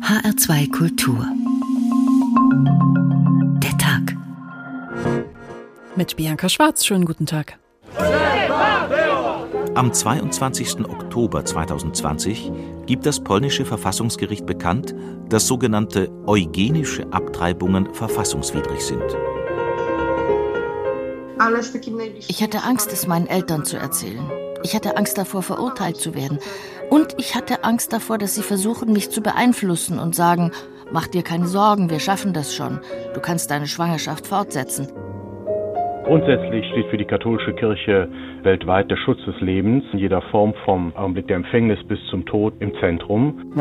HR2 Kultur. Der Tag. Mit Bianca Schwarz, schönen guten Tag. Am 22. Oktober 2020 gibt das polnische Verfassungsgericht bekannt, dass sogenannte eugenische Abtreibungen verfassungswidrig sind. Ich hatte Angst, es meinen Eltern zu erzählen. Ich hatte Angst davor, verurteilt zu werden. Und ich hatte Angst davor, dass sie versuchen, mich zu beeinflussen und sagen, mach dir keine Sorgen, wir schaffen das schon. Du kannst deine Schwangerschaft fortsetzen. Grundsätzlich steht für die katholische Kirche weltweit der Schutz des Lebens in jeder Form vom Augenblick der Empfängnis bis zum Tod im Zentrum.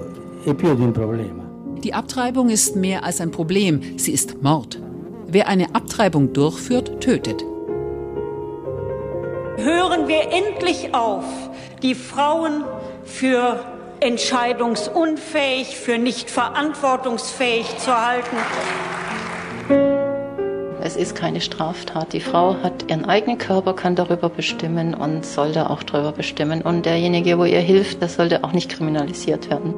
Die Abtreibung ist mehr als ein Problem, sie ist Mord. Wer eine Abtreibung durchführt, tötet. Hören wir endlich auf, die Frauen für entscheidungsunfähig, für nicht verantwortungsfähig zu halten. Es ist keine Straftat. Die Frau hat ihren eigenen Körper, kann darüber bestimmen und sollte auch darüber bestimmen. Und derjenige, wo ihr hilft, das sollte auch nicht kriminalisiert werden.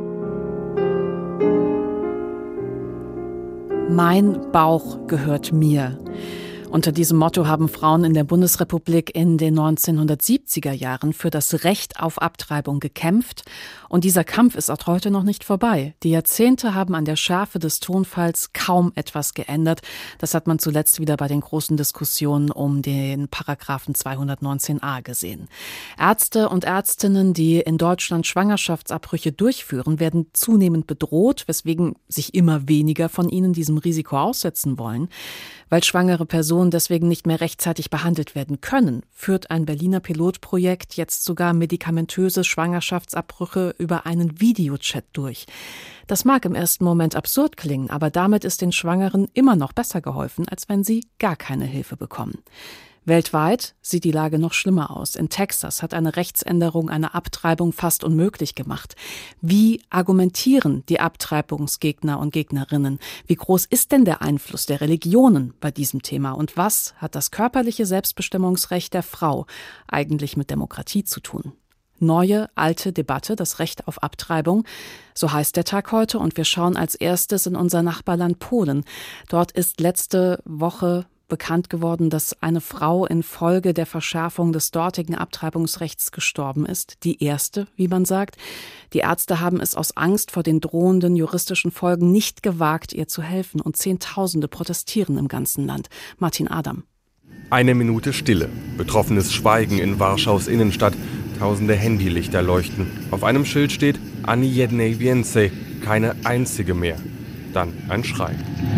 Mein Bauch gehört mir. Unter diesem Motto haben Frauen in der Bundesrepublik in den 1970er Jahren für das Recht auf Abtreibung gekämpft. Und dieser Kampf ist auch heute noch nicht vorbei. Die Jahrzehnte haben an der Schärfe des Tonfalls kaum etwas geändert. Das hat man zuletzt wieder bei den großen Diskussionen um den Paragraphen 219a gesehen. Ärzte und Ärztinnen, die in Deutschland Schwangerschaftsabbrüche durchführen, werden zunehmend bedroht, weswegen sich immer weniger von ihnen diesem Risiko aussetzen wollen. Weil schwangere Personen deswegen nicht mehr rechtzeitig behandelt werden können, führt ein Berliner Pilotprojekt jetzt sogar medikamentöse Schwangerschaftsabbrüche über einen Videochat durch. Das mag im ersten Moment absurd klingen, aber damit ist den Schwangeren immer noch besser geholfen, als wenn sie gar keine Hilfe bekommen. Weltweit sieht die Lage noch schlimmer aus. In Texas hat eine Rechtsänderung eine Abtreibung fast unmöglich gemacht. Wie argumentieren die Abtreibungsgegner und Gegnerinnen? Wie groß ist denn der Einfluss der Religionen bei diesem Thema? Und was hat das körperliche Selbstbestimmungsrecht der Frau eigentlich mit Demokratie zu tun? Neue, alte Debatte, das Recht auf Abtreibung. So heißt der Tag heute und wir schauen als erstes in unser Nachbarland Polen. Dort ist letzte Woche bekannt geworden, dass eine Frau infolge der Verschärfung des dortigen Abtreibungsrechts gestorben ist. Die erste, wie man sagt. Die Ärzte haben es aus Angst vor den drohenden juristischen Folgen nicht gewagt, ihr zu helfen. Und Zehntausende protestieren im ganzen Land. Martin Adam. Eine Minute Stille. Betroffenes Schweigen in Warschaus Innenstadt. Tausende Handylichter leuchten. Auf einem Schild steht Ani jednej więcej, keine einzige mehr. Dann ein Schrei.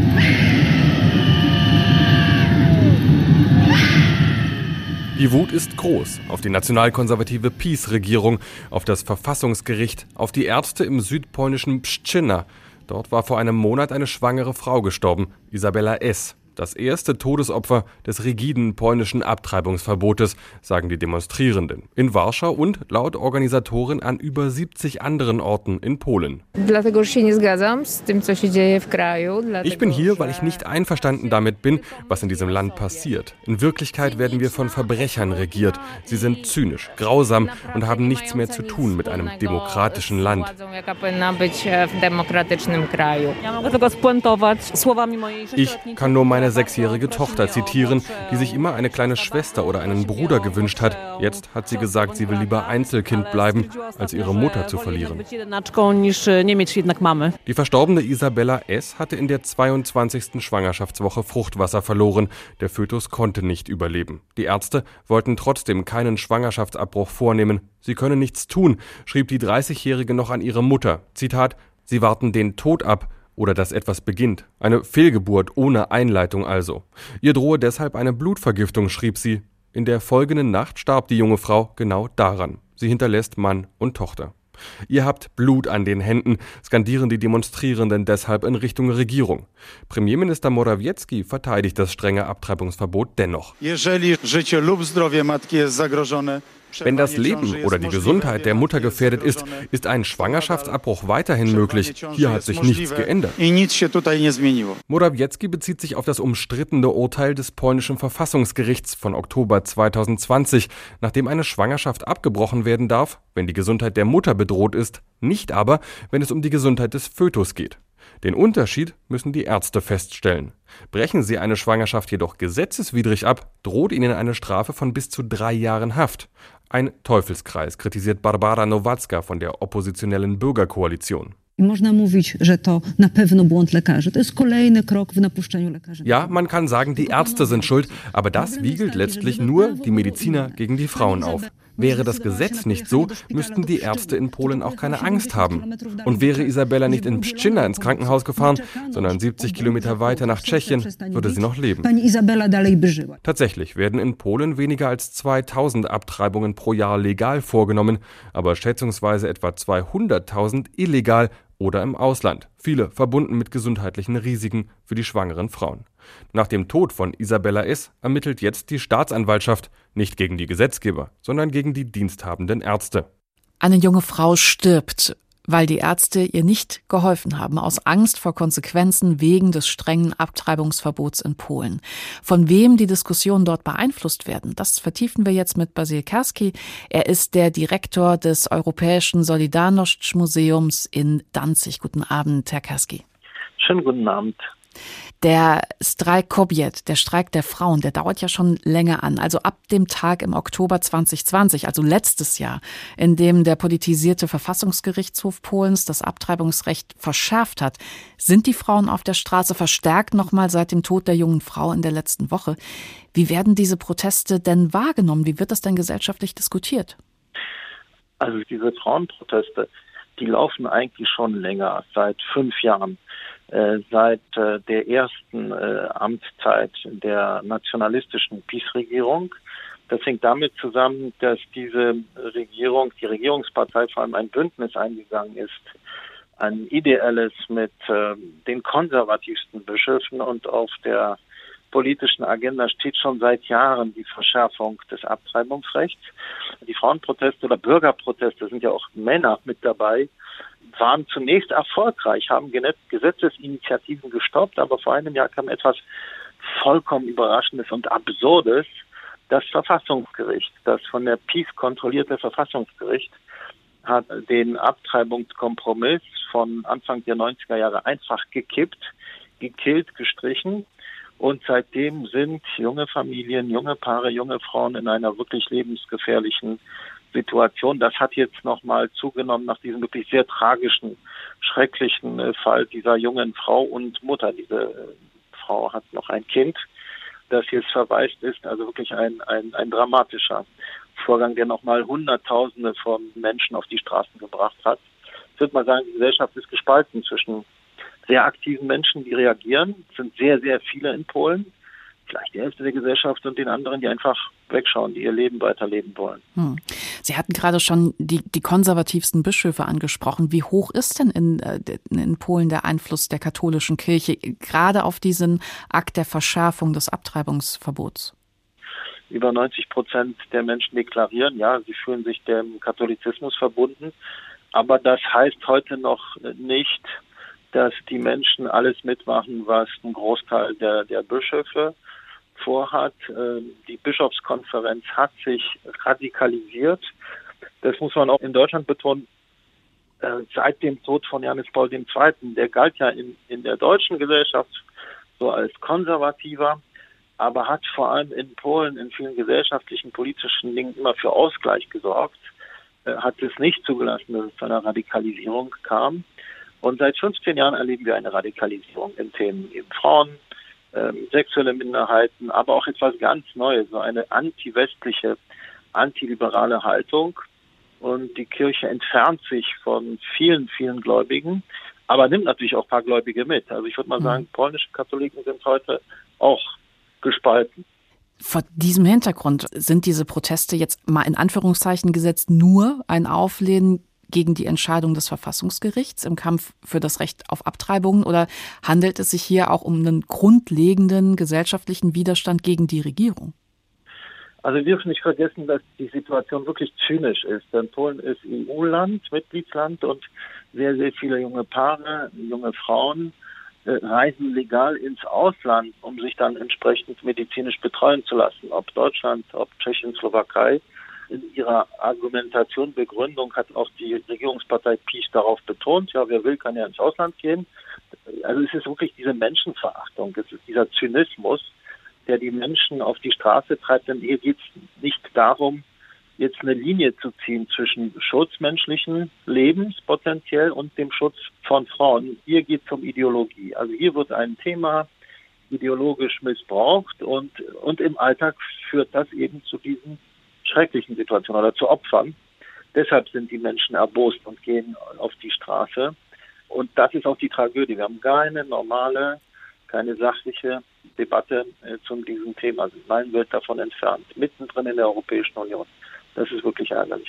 Die Wut ist groß auf die nationalkonservative PiS-Regierung, auf das Verfassungsgericht, auf die Ärzte im südpolnischen Pszczyna. Dort war vor einem Monat eine schwangere Frau gestorben, Isabella S., das erste Todesopfer des rigiden polnischen Abtreibungsverbotes, sagen die Demonstrierenden. In Warschau und laut Organisatorin an über 70 anderen Orten in Polen. Ich bin hier, weil ich nicht einverstanden damit bin, was in diesem Land passiert. In Wirklichkeit werden wir von Verbrechern regiert. Sie sind zynisch, grausam und haben nichts mehr zu tun mit einem demokratischen Land. Ich kann nur meine 6-jährige Tochter zitieren, die sich immer eine kleine Schwester oder einen Bruder gewünscht hat. Jetzt hat sie gesagt, sie will lieber Einzelkind bleiben, als ihre Mutter zu verlieren. Die verstorbene Isabella S. hatte in der 22. Schwangerschaftswoche Fruchtwasser verloren. Der Fötus konnte nicht überleben. Die Ärzte wollten trotzdem keinen Schwangerschaftsabbruch vornehmen. Sie können nichts tun, schrieb die 30-Jährige noch an ihre Mutter. Zitat: Sie warten den Tod ab. Oder dass etwas beginnt. Eine Fehlgeburt ohne Einleitung also. Ihr drohe deshalb eine Blutvergiftung, schrieb sie. In der folgenden Nacht starb die junge Frau genau daran. Sie hinterlässt Mann und Tochter. Ihr habt Blut an den Händen, skandieren die Demonstrierenden deshalb in Richtung Regierung. Premierminister Morawiecki verteidigt das strenge Abtreibungsverbot dennoch. Wenn das Leben oder die Gesundheit der Mutter gefährdet ist, ist ein Schwangerschaftsabbruch weiterhin möglich. Hier hat sich nichts geändert. Morawiecki bezieht sich auf das umstrittene Urteil des polnischen Verfassungsgerichts von Oktober 2020, nachdem eine Schwangerschaft abgebrochen werden darf, wenn die Gesundheit der Mutter bedroht ist, nicht aber, wenn es um die Gesundheit des Fötus geht. Den Unterschied müssen die Ärzte feststellen. Brechen sie eine Schwangerschaft jedoch gesetzeswidrig ab, droht ihnen eine Strafe von bis zu 3 Jahren Haft. Ein Teufelskreis, kritisiert Barbara Nowacka von der oppositionellen Bürgerkoalition. Ja, man kann sagen, die Ärzte sind schuld, aber das wiegelt letztlich nur die Mediziner gegen die Frauen auf. Wäre das Gesetz nicht so, müssten die Ärzte in Polen auch keine Angst haben. Und wäre Isabella nicht in Pszczyna ins Krankenhaus gefahren, sondern 70 Kilometer weiter nach Tschechien, würde sie noch leben. Tatsächlich werden in Polen weniger als 2000 Abtreibungen pro Jahr legal vorgenommen, aber schätzungsweise etwa 200.000 illegal oder im Ausland, viele verbunden mit gesundheitlichen Risiken für die schwangeren Frauen. Nach dem Tod von Isabella S. ermittelt jetzt die Staatsanwaltschaft, nicht gegen die Gesetzgeber, sondern gegen die diensthabenden Ärzte. Eine junge Frau stirbt, weil die Ärzte ihr nicht geholfen haben, aus Angst vor Konsequenzen wegen des strengen Abtreibungsverbots in Polen. Von wem die Diskussionen dort beeinflusst werden, das vertiefen wir jetzt mit Basil Karski. Er ist der Direktor des Europäischen Solidarność-Museums in Danzig. Guten Abend, Herr Karski. Schönen guten Abend. Der Strajk Kobiet, der Streik der Frauen, der dauert ja schon länger an. Also ab dem Tag im Oktober 2020, also letztes Jahr, in dem der politisierte Verfassungsgerichtshof Polens das Abtreibungsrecht verschärft hat, sind die Frauen auf der Straße verstärkt nochmal seit dem Tod der jungen Frau in der letzten Woche. Wie werden diese Proteste denn wahrgenommen? Wie wird das denn gesellschaftlich diskutiert? Also diese Frauenproteste, die laufen eigentlich schon länger, seit 5 Jahren. Seit der ersten Amtszeit der nationalistischen PiS-Regierung. Das hängt damit zusammen, dass diese Regierung, die Regierungspartei, vor allem ein Bündnis eingegangen ist, ein ideelles mit den konservativsten Bischöfen, und auf der politischen Agenda steht schon seit Jahren die Verschärfung des Abtreibungsrechts. Die Frauenproteste oder Bürgerproteste, sind ja auch Männer mit dabei, waren zunächst erfolgreich, haben Gesetzesinitiativen gestoppt, aber vor einem Jahr kam etwas vollkommen Überraschendes und Absurdes. Das Verfassungsgericht, das von der PiS kontrollierte Verfassungsgericht, hat den Abtreibungskompromiss von Anfang der 90er Jahre einfach gekippt, gekillt, gestrichen. Und seitdem sind junge Familien, junge Paare, junge Frauen in einer wirklich lebensgefährlichen Situation. Das hat jetzt nochmal zugenommen nach diesem wirklich sehr tragischen, schrecklichen Fall dieser jungen Frau und Mutter. Diese Frau hat noch ein Kind, das jetzt verwaist ist. Also wirklich ein dramatischer Vorgang, der nochmal Hunderttausende von Menschen auf die Straßen gebracht hat. Ich würde mal sagen, die Gesellschaft ist gespalten zwischen sehr aktiven Menschen, die reagieren. Es sind sehr, sehr viele in Polen. Vielleicht die Hälfte der Gesellschaft, und den anderen, die einfach wegschauen, die ihr Leben weiterleben wollen. Sie hatten gerade schon die konservativsten Bischöfe angesprochen. Wie hoch ist denn in Polen der Einfluss der katholischen Kirche, gerade auf diesen Akt der Verschärfung des Abtreibungsverbots? Über 90% der Menschen deklarieren, ja, sie fühlen sich dem Katholizismus verbunden. Aber das heißt heute noch nicht, dass die Menschen alles mitmachen, was ein Großteil der Bischöfe vorhat. Die Bischofskonferenz hat sich radikalisiert. Das muss man auch in Deutschland betonen. Seit dem Tod von Johannes Paul II., der galt ja in der deutschen Gesellschaft so als konservativer, aber hat vor allem in Polen in vielen gesellschaftlichen, politischen Dingen immer für Ausgleich gesorgt, hat es nicht zugelassen, dass es zu einer Radikalisierung kam. Und seit 15 Jahren erleben wir eine Radikalisierung in Themen eben Frauen, sexuelle Minderheiten, aber auch etwas ganz Neues, so eine antiwestliche, antiliberale Haltung. Und die Kirche entfernt sich von vielen, vielen Gläubigen, aber nimmt natürlich auch ein paar Gläubige mit. Also ich würde mal sagen, polnische Katholiken sind heute auch gespalten. Vor diesem Hintergrund sind diese Proteste jetzt mal in Anführungszeichen gesetzt nur ein Auflehnen gegen die Entscheidung des Verfassungsgerichts im Kampf für das Recht auf Abtreibungen, oder handelt es sich hier auch um einen grundlegenden gesellschaftlichen Widerstand gegen die Regierung? Also wir dürfen nicht vergessen, dass die Situation wirklich zynisch ist. Denn Polen ist EU-Land, Mitgliedsland und sehr, sehr viele junge Paare, junge Frauen reisen legal ins Ausland, um sich dann entsprechend medizinisch betreuen zu lassen. Ob Deutschland, ob Tschechien, Slowakei. In ihrer Argumentation, Begründung hat auch die Regierungspartei PiS darauf betont, ja, wer will, kann ja ins Ausland gehen. Also es ist wirklich diese Menschenverachtung, es ist dieser Zynismus, der die Menschen auf die Straße treibt. Denn hier geht es nicht darum, jetzt eine Linie zu ziehen zwischen Schutz menschlichen Lebens potenziell und dem Schutz von Frauen. Hier geht es um Ideologie. Also hier wird ein Thema ideologisch missbraucht und im Alltag führt das eben zu diesen schrecklichen Situationen oder zu Opfern. Deshalb sind die Menschen erbost und gehen auf die Straße. Und das ist auch die Tragödie. Wir haben keine normale, keine sachliche Debatte zu diesem Thema. Sind meilenweit davon entfernt, mittendrin in der Europäischen Union. Das ist wirklich ärgerlich.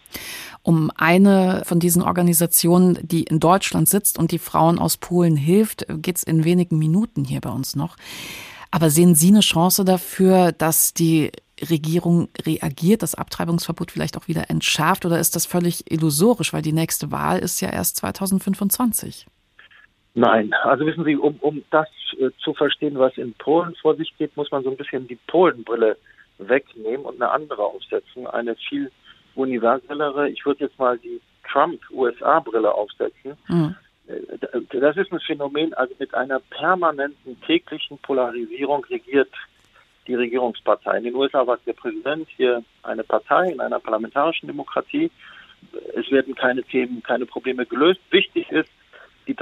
Um eine von diesen Organisationen, die in Deutschland sitzt und die Frauen aus Polen hilft, geht es in wenigen Minuten hier bei uns noch. Aber sehen Sie eine Chance dafür, dass die Regierung reagiert, das Abtreibungsverbot vielleicht auch wieder entschärft, oder ist das völlig illusorisch, weil die nächste Wahl ist ja erst 2025? Nein, also wissen Sie, um das zu verstehen, was in Polen vor sich geht, muss man so ein bisschen die Polenbrille wegnehmen und eine andere aufsetzen, eine viel universellere, ich würde jetzt mal die Trump-USA-Brille aufsetzen. Mhm. Das ist ein Phänomen, also mit einer permanenten täglichen Polarisierung regiert die Regierungspartei. In den USA war der Präsident hier eine Partei in einer parlamentarischen Demokratie. Es werden keine Themen, keine Probleme gelöst. Wichtig ist, die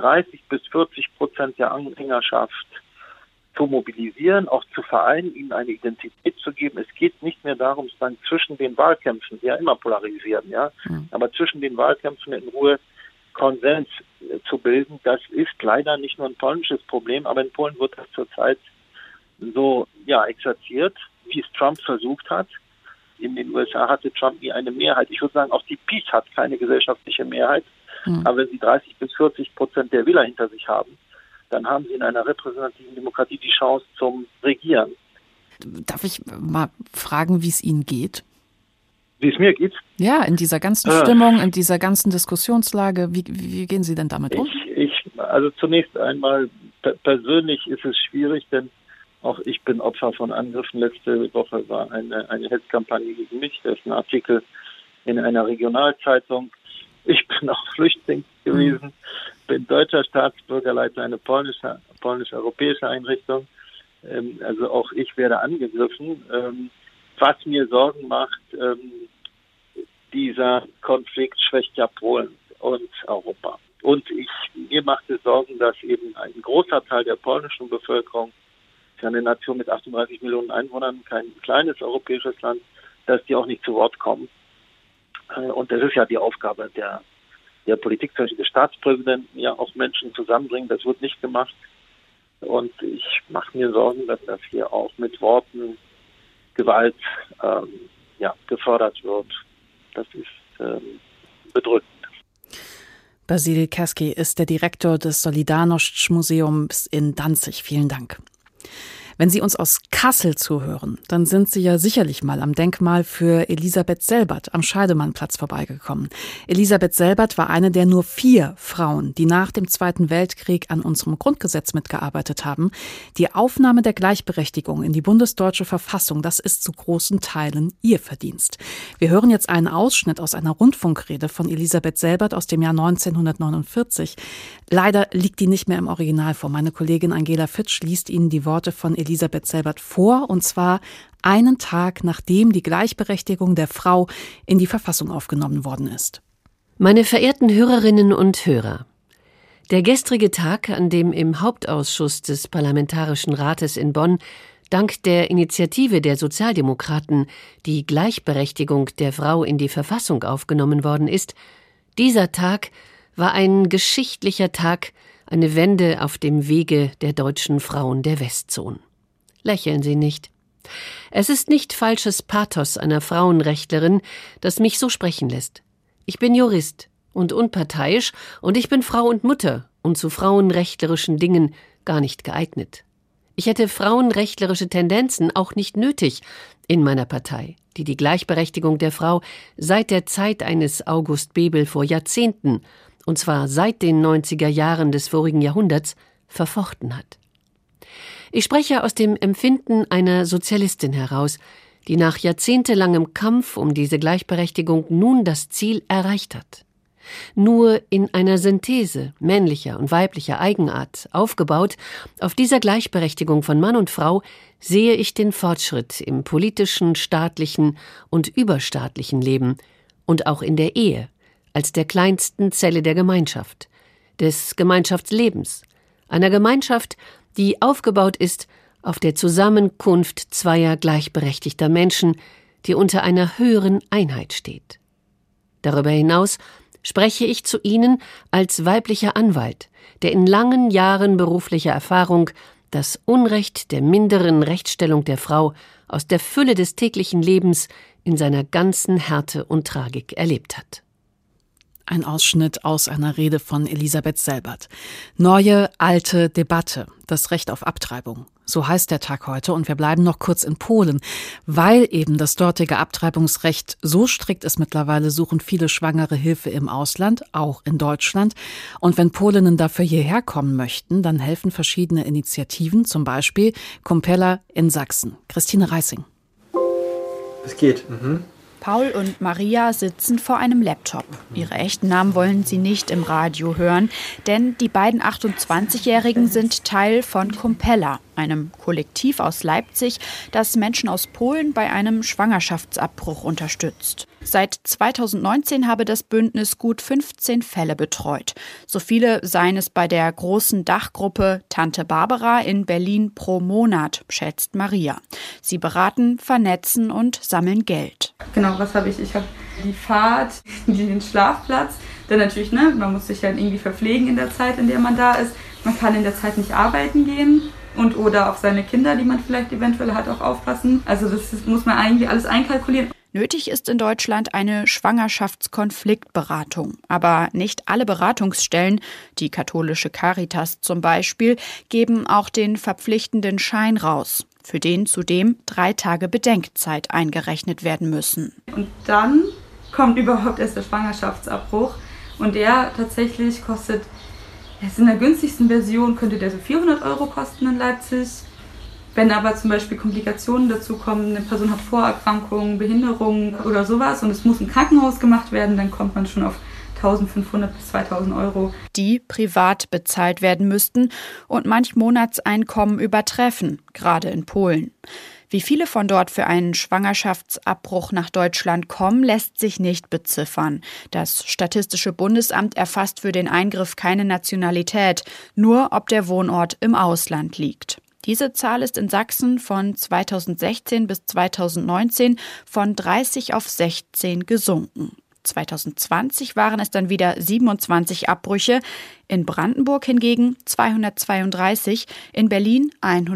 30-40% der Anhängerschaft zu mobilisieren, auch zu vereinen, ihnen eine Identität zu geben. Es geht nicht mehr darum, sozusagen zwischen den Wahlkämpfen, die ja immer polarisieren, ja, aber zwischen den Wahlkämpfen in Ruhe Konsens zu bilden. Das ist leider nicht nur ein polnisches Problem, aber in Polen wird das zurzeit so, ja, exerziert, wie es Trump versucht hat. In den USA hatte Trump nie eine Mehrheit. Ich würde sagen, auch die PiS hat keine gesellschaftliche Mehrheit. Aber wenn sie 30-40% der Wähler hinter sich haben, dann haben sie in einer repräsentativen Demokratie die Chance zum Regieren. Darf ich mal fragen, wie es Ihnen geht? Wie es mir geht? Ja, in dieser ganzen Stimmung, in dieser ganzen Diskussionslage, wie gehen Sie denn damit um? Also zunächst einmal, persönlich ist es schwierig, denn auch ich bin Opfer von Angriffen. Letzte Woche war eine Hetzkampagne gegen mich. Da ist ein Artikel in einer Regionalzeitung. Ich bin auch Flüchtling gewesen, bin deutscher Staatsbürger, leite eine polnisch-europäische Einrichtung. Also auch ich werde angegriffen. Was mir Sorgen macht, dieser Konflikt schwächt ja Polen und Europa. Und mir macht es Sorgen, dass eben ein großer Teil der polnischen Bevölkerung, es ist ja eine Nation mit 38 Millionen Einwohnern, kein kleines europäisches Land, dass die auch nicht zu Wort kommen. Und das ist ja die Aufgabe der Politik, zum Beispiel des Staatspräsidenten, ja auch Menschen zusammenbringen. Das wird nicht gemacht. Und ich mache mir Sorgen, dass das hier auch mit Worten Gewalt gefördert wird. Das ist bedrückend. Basil Kersky ist der Direktor des Solidarność-Museums in Danzig. Vielen Dank. Wenn Sie uns aus Kassel zuhören, dann sind Sie ja sicherlich mal am Denkmal für Elisabeth Selbert am Scheidemannplatz vorbeigekommen. Elisabeth Selbert war eine der nur 4 Frauen, die nach dem Zweiten Weltkrieg an unserem Grundgesetz mitgearbeitet haben. Die Aufnahme der Gleichberechtigung in die bundesdeutsche Verfassung, das ist zu großen Teilen ihr Verdienst. Wir hören jetzt einen Ausschnitt aus einer Rundfunkrede von Elisabeth Selbert aus dem Jahr 1949. Leider liegt die nicht mehr im Original vor. Meine Kollegin Angela Fitsch liest Ihnen die Worte von Elisabeth Selbert vor, und zwar einen Tag, nachdem die Gleichberechtigung der Frau in die Verfassung aufgenommen worden ist. Meine verehrten Hörerinnen und Hörer, der gestrige Tag, an dem im Hauptausschuss des Parlamentarischen Rates in Bonn dank der Initiative der Sozialdemokraten die Gleichberechtigung der Frau in die Verfassung aufgenommen worden ist, dieser Tag war ein geschichtlicher Tag, eine Wende auf dem Wege der deutschen Frauen der Westzone. Lächeln Sie nicht. Es ist nicht falsches Pathos einer Frauenrechtlerin, das mich so sprechen lässt. Ich bin Jurist und unparteiisch und ich bin Frau und Mutter und zu frauenrechtlerischen Dingen gar nicht geeignet. Ich hätte frauenrechtlerische Tendenzen auch nicht nötig in meiner Partei, die die Gleichberechtigung der Frau seit der Zeit eines August Bebel vor Jahrzehnten, und zwar seit den 90er Jahren des vorigen Jahrhunderts, verfochten hat. Ich spreche aus dem Empfinden einer Sozialistin heraus, die nach jahrzehntelangem Kampf um diese Gleichberechtigung nun das Ziel erreicht hat. Nur in einer Synthese männlicher und weiblicher Eigenart, aufgebaut auf dieser Gleichberechtigung von Mann und Frau, sehe ich den Fortschritt im politischen, staatlichen und überstaatlichen Leben und auch in der Ehe, als der kleinsten Zelle der Gemeinschaft, des Gemeinschaftslebens, einer Gemeinschaft, die aufgebaut ist auf der Zusammenkunft zweier gleichberechtigter Menschen, die unter einer höheren Einheit steht. Darüber hinaus spreche ich zu Ihnen als weiblicher Anwalt, der in langen Jahren beruflicher Erfahrung das Unrecht der minderen Rechtsstellung der Frau aus der Fülle des täglichen Lebens in seiner ganzen Härte und Tragik erlebt hat. Ein Ausschnitt aus einer Rede von Elisabeth Selbert. Neue, alte Debatte, das Recht auf Abtreibung. So heißt der Tag heute, und wir bleiben noch kurz in Polen. Weil eben das dortige Abtreibungsrecht so strikt ist mittlerweile, suchen viele Schwangere Hilfe im Ausland, auch in Deutschland. Und wenn Polinnen dafür hierher kommen möchten, dann helfen verschiedene Initiativen, zum Beispiel Kumpela in Sachsen. Christine Reissing. Es geht. Paul und Maria sitzen vor einem Laptop. Ihre echten Namen wollen sie nicht im Radio hören, denn die beiden 28-Jährigen sind Teil von Kumpela, einem Kollektiv aus Leipzig, das Menschen aus Polen bei einem Schwangerschaftsabbruch unterstützt. Seit 2019 habe das Bündnis gut 15 Fälle betreut. So viele seien es bei der großen Dachgruppe Tante Barbara in Berlin pro Monat, schätzt Maria. Sie beraten, vernetzen und sammeln Geld. Genau, was habe ich? Ich habe die Fahrt, den Schlafplatz. Dann natürlich, man muss sich halt irgendwie verpflegen in der Zeit, in der man da ist. Man kann in der Zeit nicht arbeiten gehen und oder auf seine Kinder, die man vielleicht eventuell hat, auch aufpassen. Also das muss man eigentlich alles einkalkulieren. Nötig ist in Deutschland eine Schwangerschaftskonfliktberatung. Aber nicht alle Beratungsstellen, die katholische Caritas zum Beispiel, geben auch den verpflichtenden Schein raus, für den zudem 3 Tage Bedenkzeit eingerechnet werden müssen. Und dann kommt überhaupt erst der Schwangerschaftsabbruch. Und der tatsächlich kostet, in der günstigsten Version könnte der so 400 € kosten in Leipzig. Wenn aber zum Beispiel Komplikationen dazu kommen, eine Person hat Vorerkrankungen, Behinderungen oder sowas und es muss im Krankenhaus gemacht werden, dann kommt man schon auf 1.500 bis 2.000 €. Die privat bezahlt werden müssten und manch Monatseinkommen übertreffen, gerade in Polen. Wie viele von dort für einen Schwangerschaftsabbruch nach Deutschland kommen, lässt sich nicht beziffern. Das Statistische Bundesamt erfasst für den Eingriff keine Nationalität, nur ob der Wohnort im Ausland liegt. Diese Zahl ist in Sachsen von 2016 bis 2019 von 30 auf 16 gesunken. 2020 waren es dann wieder 27 Abbrüche, in Brandenburg hingegen 232, in Berlin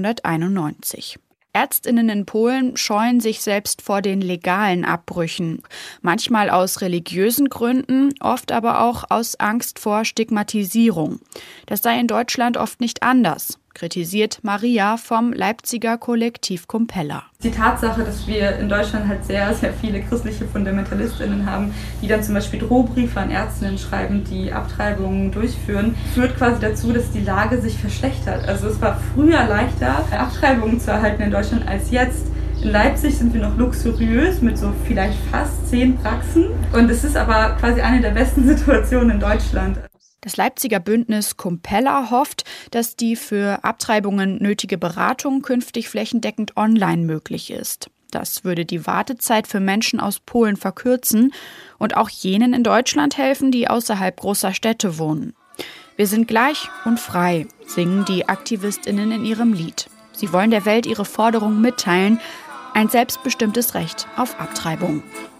191. Ärztinnen in Polen scheuen sich selbst vor den legalen Abbrüchen, manchmal aus religiösen Gründen, oft aber auch aus Angst vor Stigmatisierung. Das sei in Deutschland oft nicht anders, kritisiert Maria vom Leipziger Kollektiv Kumpela. Die Tatsache, dass wir in Deutschland halt sehr, sehr viele christliche FundamentalistInnen haben, die dann zum Beispiel Drohbriefe an Ärztinnen schreiben, die Abtreibungen durchführen, führt quasi dazu, dass die Lage sich verschlechtert. Also es war früher leichter, Abtreibungen zu erhalten in Deutschland als jetzt. In Leipzig sind wir noch luxuriös mit so vielleicht fast 10 Praxen. Und es ist aber quasi eine der besten Situationen in Deutschland. Das Leipziger Bündnis Kumpela hofft, dass die für Abtreibungen nötige Beratung künftig flächendeckend online möglich ist. Das würde die Wartezeit für Menschen aus Polen verkürzen und auch jenen in Deutschland helfen, die außerhalb großer Städte wohnen. Wir sind gleich und frei, singen die AktivistInnen in ihrem Lied. Sie wollen der Welt ihre Forderung mitteilen, ein selbstbestimmtes Recht auf Abtreibung.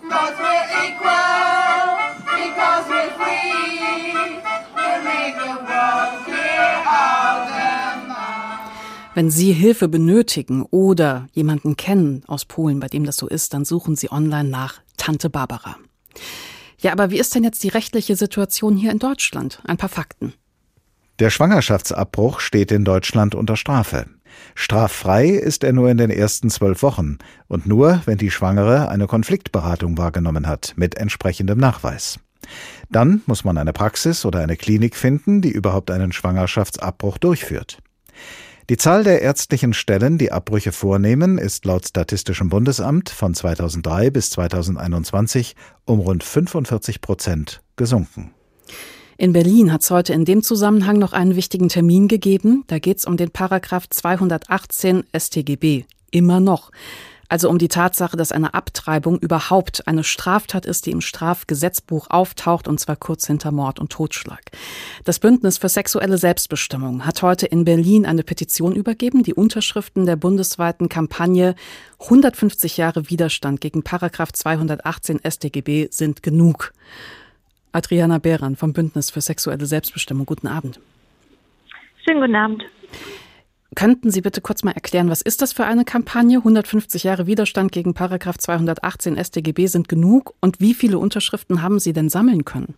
Wenn Sie Hilfe benötigen oder jemanden kennen aus Polen, bei dem das so ist, dann suchen Sie online nach Tante Barbara. Ja, aber wie ist denn jetzt die rechtliche Situation hier in Deutschland? Ein paar Fakten. Der Schwangerschaftsabbruch steht in Deutschland unter Strafe. Straffrei ist er nur in den ersten 12 Wochen und nur, wenn die Schwangere eine Konfliktberatung wahrgenommen hat, mit entsprechendem Nachweis. Dann muss man eine Praxis oder eine Klinik finden, die überhaupt einen Schwangerschaftsabbruch durchführt. Die Zahl der ärztlichen Stellen, die Abbrüche vornehmen, ist laut Statistischem Bundesamt von 2003 bis 2021 um rund 45% gesunken. In Berlin hat es heute in dem Zusammenhang noch einen wichtigen Termin gegeben. Da geht es um den Paragraph 218 StGB. Immer noch. Also um die Tatsache, dass eine Abtreibung überhaupt eine Straftat ist, die im Strafgesetzbuch auftaucht, und zwar kurz hinter Mord und Totschlag. Das Bündnis für sexuelle Selbstbestimmung hat heute in Berlin eine Petition übergeben. Die Unterschriften der bundesweiten Kampagne 150 Jahre Widerstand gegen Paragraph 218 StGB sind genug. Adriana Behran vom Bündnis für sexuelle Selbstbestimmung. Guten Abend. Schönen guten Abend. Könnten Sie bitte kurz mal erklären, was ist das für eine Kampagne? 150 Jahre Widerstand gegen Paragraph 218 StGB sind genug. Und wie viele Unterschriften haben Sie denn sammeln können?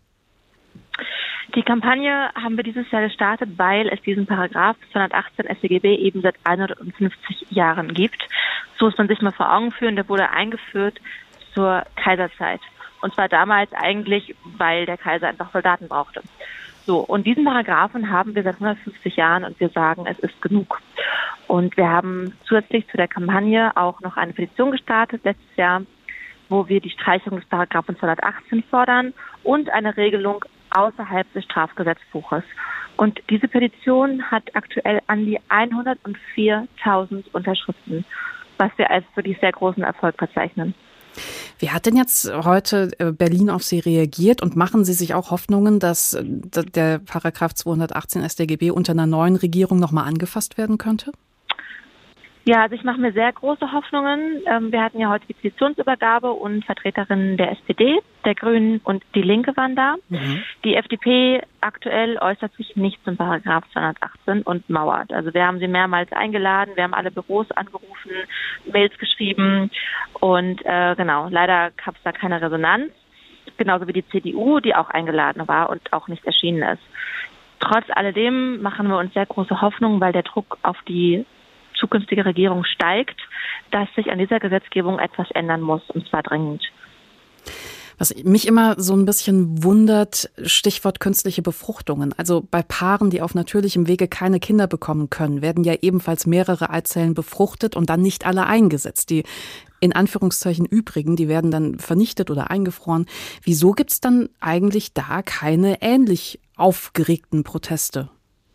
Die Kampagne haben wir dieses Jahr gestartet, weil es diesen Paragraph 218 StGB eben seit 150 Jahren gibt. So muss man sich mal vor Augen führen, der wurde eingeführt zur Kaiserzeit. Und zwar damals eigentlich, weil der Kaiser einfach Soldaten brauchte. So, und diesen Paragraphen haben wir seit 150 Jahren und wir sagen, es ist genug. Und wir haben zusätzlich zu der Kampagne auch noch eine Petition gestartet letztes Jahr, wo wir die Streichung des Paragraphen 218 fordern und eine Regelung außerhalb des Strafgesetzbuches. Und diese Petition hat aktuell an die 104.000 Unterschriften, was wir als wirklich sehr großen Erfolg verzeichnen. Wie hat denn jetzt heute Berlin auf Sie reagiert und machen Sie sich auch Hoffnungen, dass der Paragraph 218 StGB unter einer neuen Regierung nochmal angefasst werden könnte? Ja, also ich mache mir sehr große Hoffnungen. Wir hatten ja heute die Petitionsübergabe und Vertreterinnen der SPD, der Grünen und die Linke waren da. Mhm. Die FDP aktuell äußert sich nicht zum Paragraph 218 und mauert. Also wir haben sie mehrmals eingeladen, wir haben alle Büros angerufen, Mails geschrieben und leider gab es da keine Resonanz. Genauso wie die CDU, die auch eingeladen war und auch nicht erschienen ist. Trotz alledem machen wir uns sehr große Hoffnung, weil der Druck auf die zukünftige Regierung steigt, dass sich an dieser Gesetzgebung etwas ändern muss, und zwar dringend. Was mich immer so ein bisschen wundert, Stichwort künstliche Befruchtungen. Also bei Paaren, die auf natürlichem Wege keine Kinder bekommen können, werden ja ebenfalls mehrere Eizellen befruchtet und dann nicht alle eingesetzt. Die in Anführungszeichen übrigen, die werden dann vernichtet oder eingefroren. Wieso gibt es dann eigentlich da keine ähnlich aufgeregten Proteste?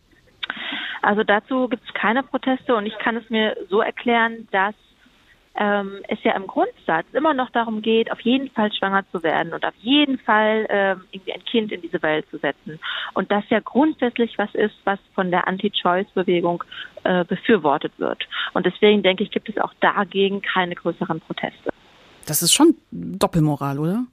Also dazu gibt es keine Proteste und ich kann es mir so erklären, dass es ja im Grundsatz immer noch darum geht, auf jeden Fall schwanger zu werden und auf jeden Fall irgendwie ein Kind in diese Welt zu setzen. Und das ja grundsätzlich was ist, was von der Anti-Choice-Bewegung befürwortet wird. Und deswegen denke ich, gibt es auch dagegen keine größeren Proteste. Das ist schon Doppelmoral, oder?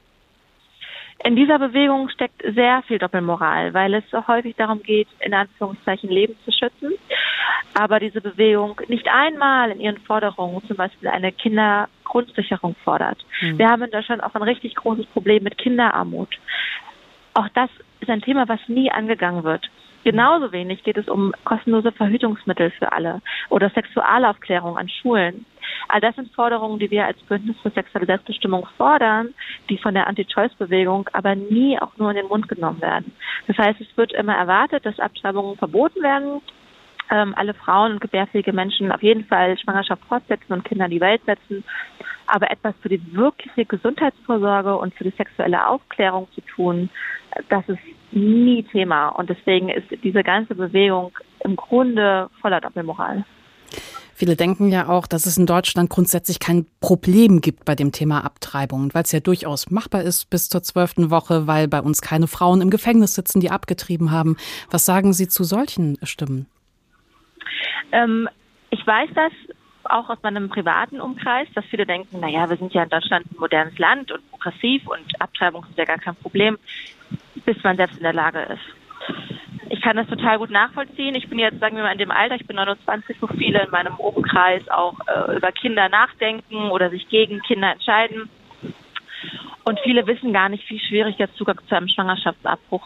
In dieser Bewegung steckt sehr viel Doppelmoral, weil es so häufig darum geht, in Anführungszeichen Leben zu schützen. Aber diese Bewegung nicht einmal in ihren Forderungen zum Beispiel eine Kindergrundsicherung fordert. Mhm. Wir haben in Deutschland auch ein richtig großes Problem mit Kinderarmut. Auch das ist ein Thema, was nie angegangen wird. Genauso wenig geht es um kostenlose Verhütungsmittel für alle oder Sexualaufklärung an Schulen. All das sind Forderungen, die wir als Bündnis für sexuelle Selbstbestimmung fordern, die von der Anti-Choice-Bewegung aber nie auch nur in den Mund genommen werden. Das heißt, es wird immer erwartet, dass Abtreibungen verboten werden, alle Frauen und gebärfähige Menschen auf jeden Fall Schwangerschaft fortsetzen und Kinder in die Welt setzen. Aber etwas für die wirkliche Gesundheitsvorsorge und für die sexuelle Aufklärung zu tun, das ist nie Thema. Und deswegen ist diese ganze Bewegung im Grunde voller Doppelmoral. Viele denken ja auch, dass es in Deutschland grundsätzlich kein Problem gibt bei dem Thema Abtreibung, weil es ja durchaus machbar ist bis zur 12. Woche, weil bei uns keine Frauen im Gefängnis sitzen, die abgetrieben haben. Was sagen Sie zu solchen Stimmen? Ich weiß das auch aus meinem privaten Umkreis, dass viele denken, naja, wir sind ja in Deutschland ein modernes Land und progressiv und Abtreibung ist ja gar kein Problem, bis man selbst in der Lage ist. Ich kann das total gut nachvollziehen. Ich bin jetzt, sagen wir mal, in dem Alter, ich bin 29, wo viele in meinem Umkreis auch über Kinder nachdenken oder sich gegen Kinder entscheiden. Und viele wissen gar nicht, wie schwierig der Zugang zu einem Schwangerschaftsabbruch ist.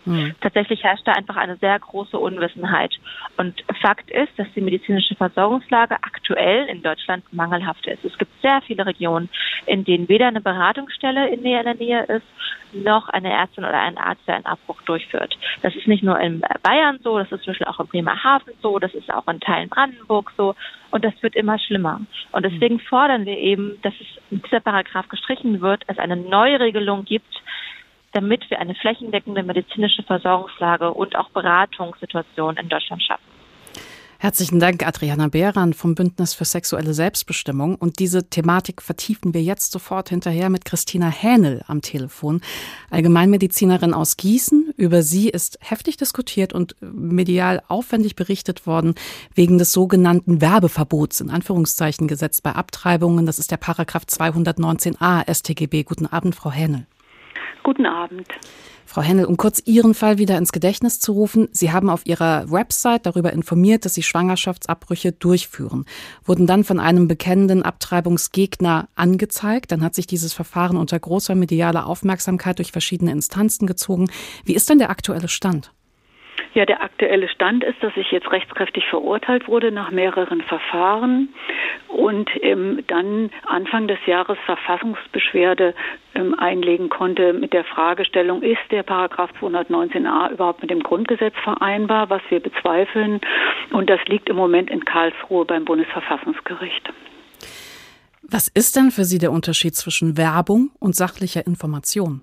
Tatsächlich herrscht da einfach eine sehr große Unwissenheit. Und Fakt ist, dass die medizinische Versorgungslage aktuell in Deutschland mangelhaft ist. Es gibt sehr viele Regionen, in denen weder eine Beratungsstelle in der Nähe ist, noch eine Ärztin oder ein Arzt, der einen Abbruch durchführt. Das ist nicht nur in Bayern so, das ist zum Beispiel auch in Bremerhaven so, das ist auch in Teilen Brandenburg so. Und das wird immer schlimmer. Und deswegen fordern wir eben, dass dieser Paragraph gestrichen wird, es eine Neuregelung gibt, damit wir eine flächendeckende medizinische Versorgungslage und auch Beratungssituation in Deutschland schaffen. Herzlichen Dank, Adriana Behran vom Bündnis für sexuelle Selbstbestimmung. Und diese Thematik vertiefen wir jetzt sofort hinterher mit Christina Hähnel am Telefon, Allgemeinmedizinerin aus Gießen. Über sie ist heftig diskutiert und medial aufwendig berichtet worden wegen des sogenannten Werbeverbots, in Anführungszeichen gesetzt bei Abtreibungen. Das ist der Paragraph 219a StGB. Guten Abend, Frau Hähnel. Guten Abend. Frau Hähnel, um kurz Ihren Fall wieder ins Gedächtnis zu rufen. Sie haben auf Ihrer Website darüber informiert, dass Sie Schwangerschaftsabbrüche durchführen. Wurden dann von einem bekennenden Abtreibungsgegner angezeigt. Dann hat sich dieses Verfahren unter großer medialer Aufmerksamkeit durch verschiedene Instanzen gezogen. Wie ist denn der aktuelle Stand? Ja, der aktuelle Stand ist, dass ich jetzt rechtskräftig verurteilt wurde nach mehreren Verfahren und dann Anfang des Jahres Verfassungsbeschwerde einlegen konnte mit der Fragestellung, ist der Paragraph 219a überhaupt mit dem Grundgesetz vereinbar, was wir bezweifeln. Und das liegt im Moment in Karlsruhe beim Bundesverfassungsgericht. Was ist denn für Sie der Unterschied zwischen Werbung und sachlicher Information?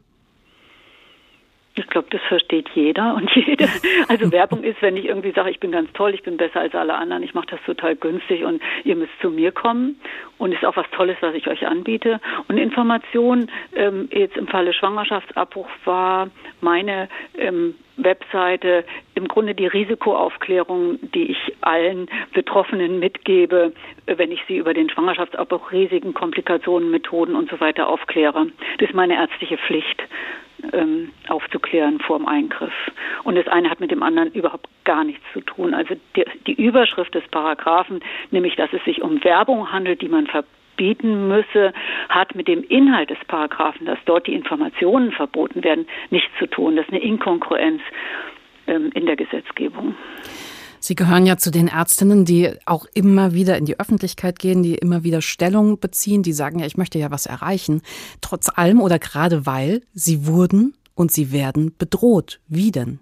Ich glaube, das versteht jeder und jede. Also Werbung ist, wenn ich irgendwie sage, ich bin ganz toll, ich bin besser als alle anderen, ich mache das total günstig und ihr müsst zu mir kommen und ist auch was Tolles, was ich euch anbiete. Und Information, jetzt im Falle Schwangerschaftsabbruch war meine Webseite im Grunde die Risikoaufklärung, die ich allen Betroffenen mitgebe, wenn ich sie über den Schwangerschaftsabbruch, Risiken, Komplikationen, Methoden und so weiter aufkläre. Das ist meine ärztliche Pflicht, aufzuklären vor dem Eingriff. Und das eine hat mit dem anderen überhaupt gar nichts zu tun. Also die Überschrift des Paragraphen, nämlich dass es sich um Werbung handelt, die man verbieten müsse, hat mit dem Inhalt des Paragraphen, dass dort die Informationen verboten werden, nichts zu tun. Das ist eine Inkongruenz in der Gesetzgebung. Sie gehören ja zu den Ärztinnen, die auch immer wieder in die Öffentlichkeit gehen, die immer wieder Stellung beziehen, die sagen, ja, ich möchte ja was erreichen. Trotz allem oder gerade weil sie wurden und sie werden bedroht. Wie denn?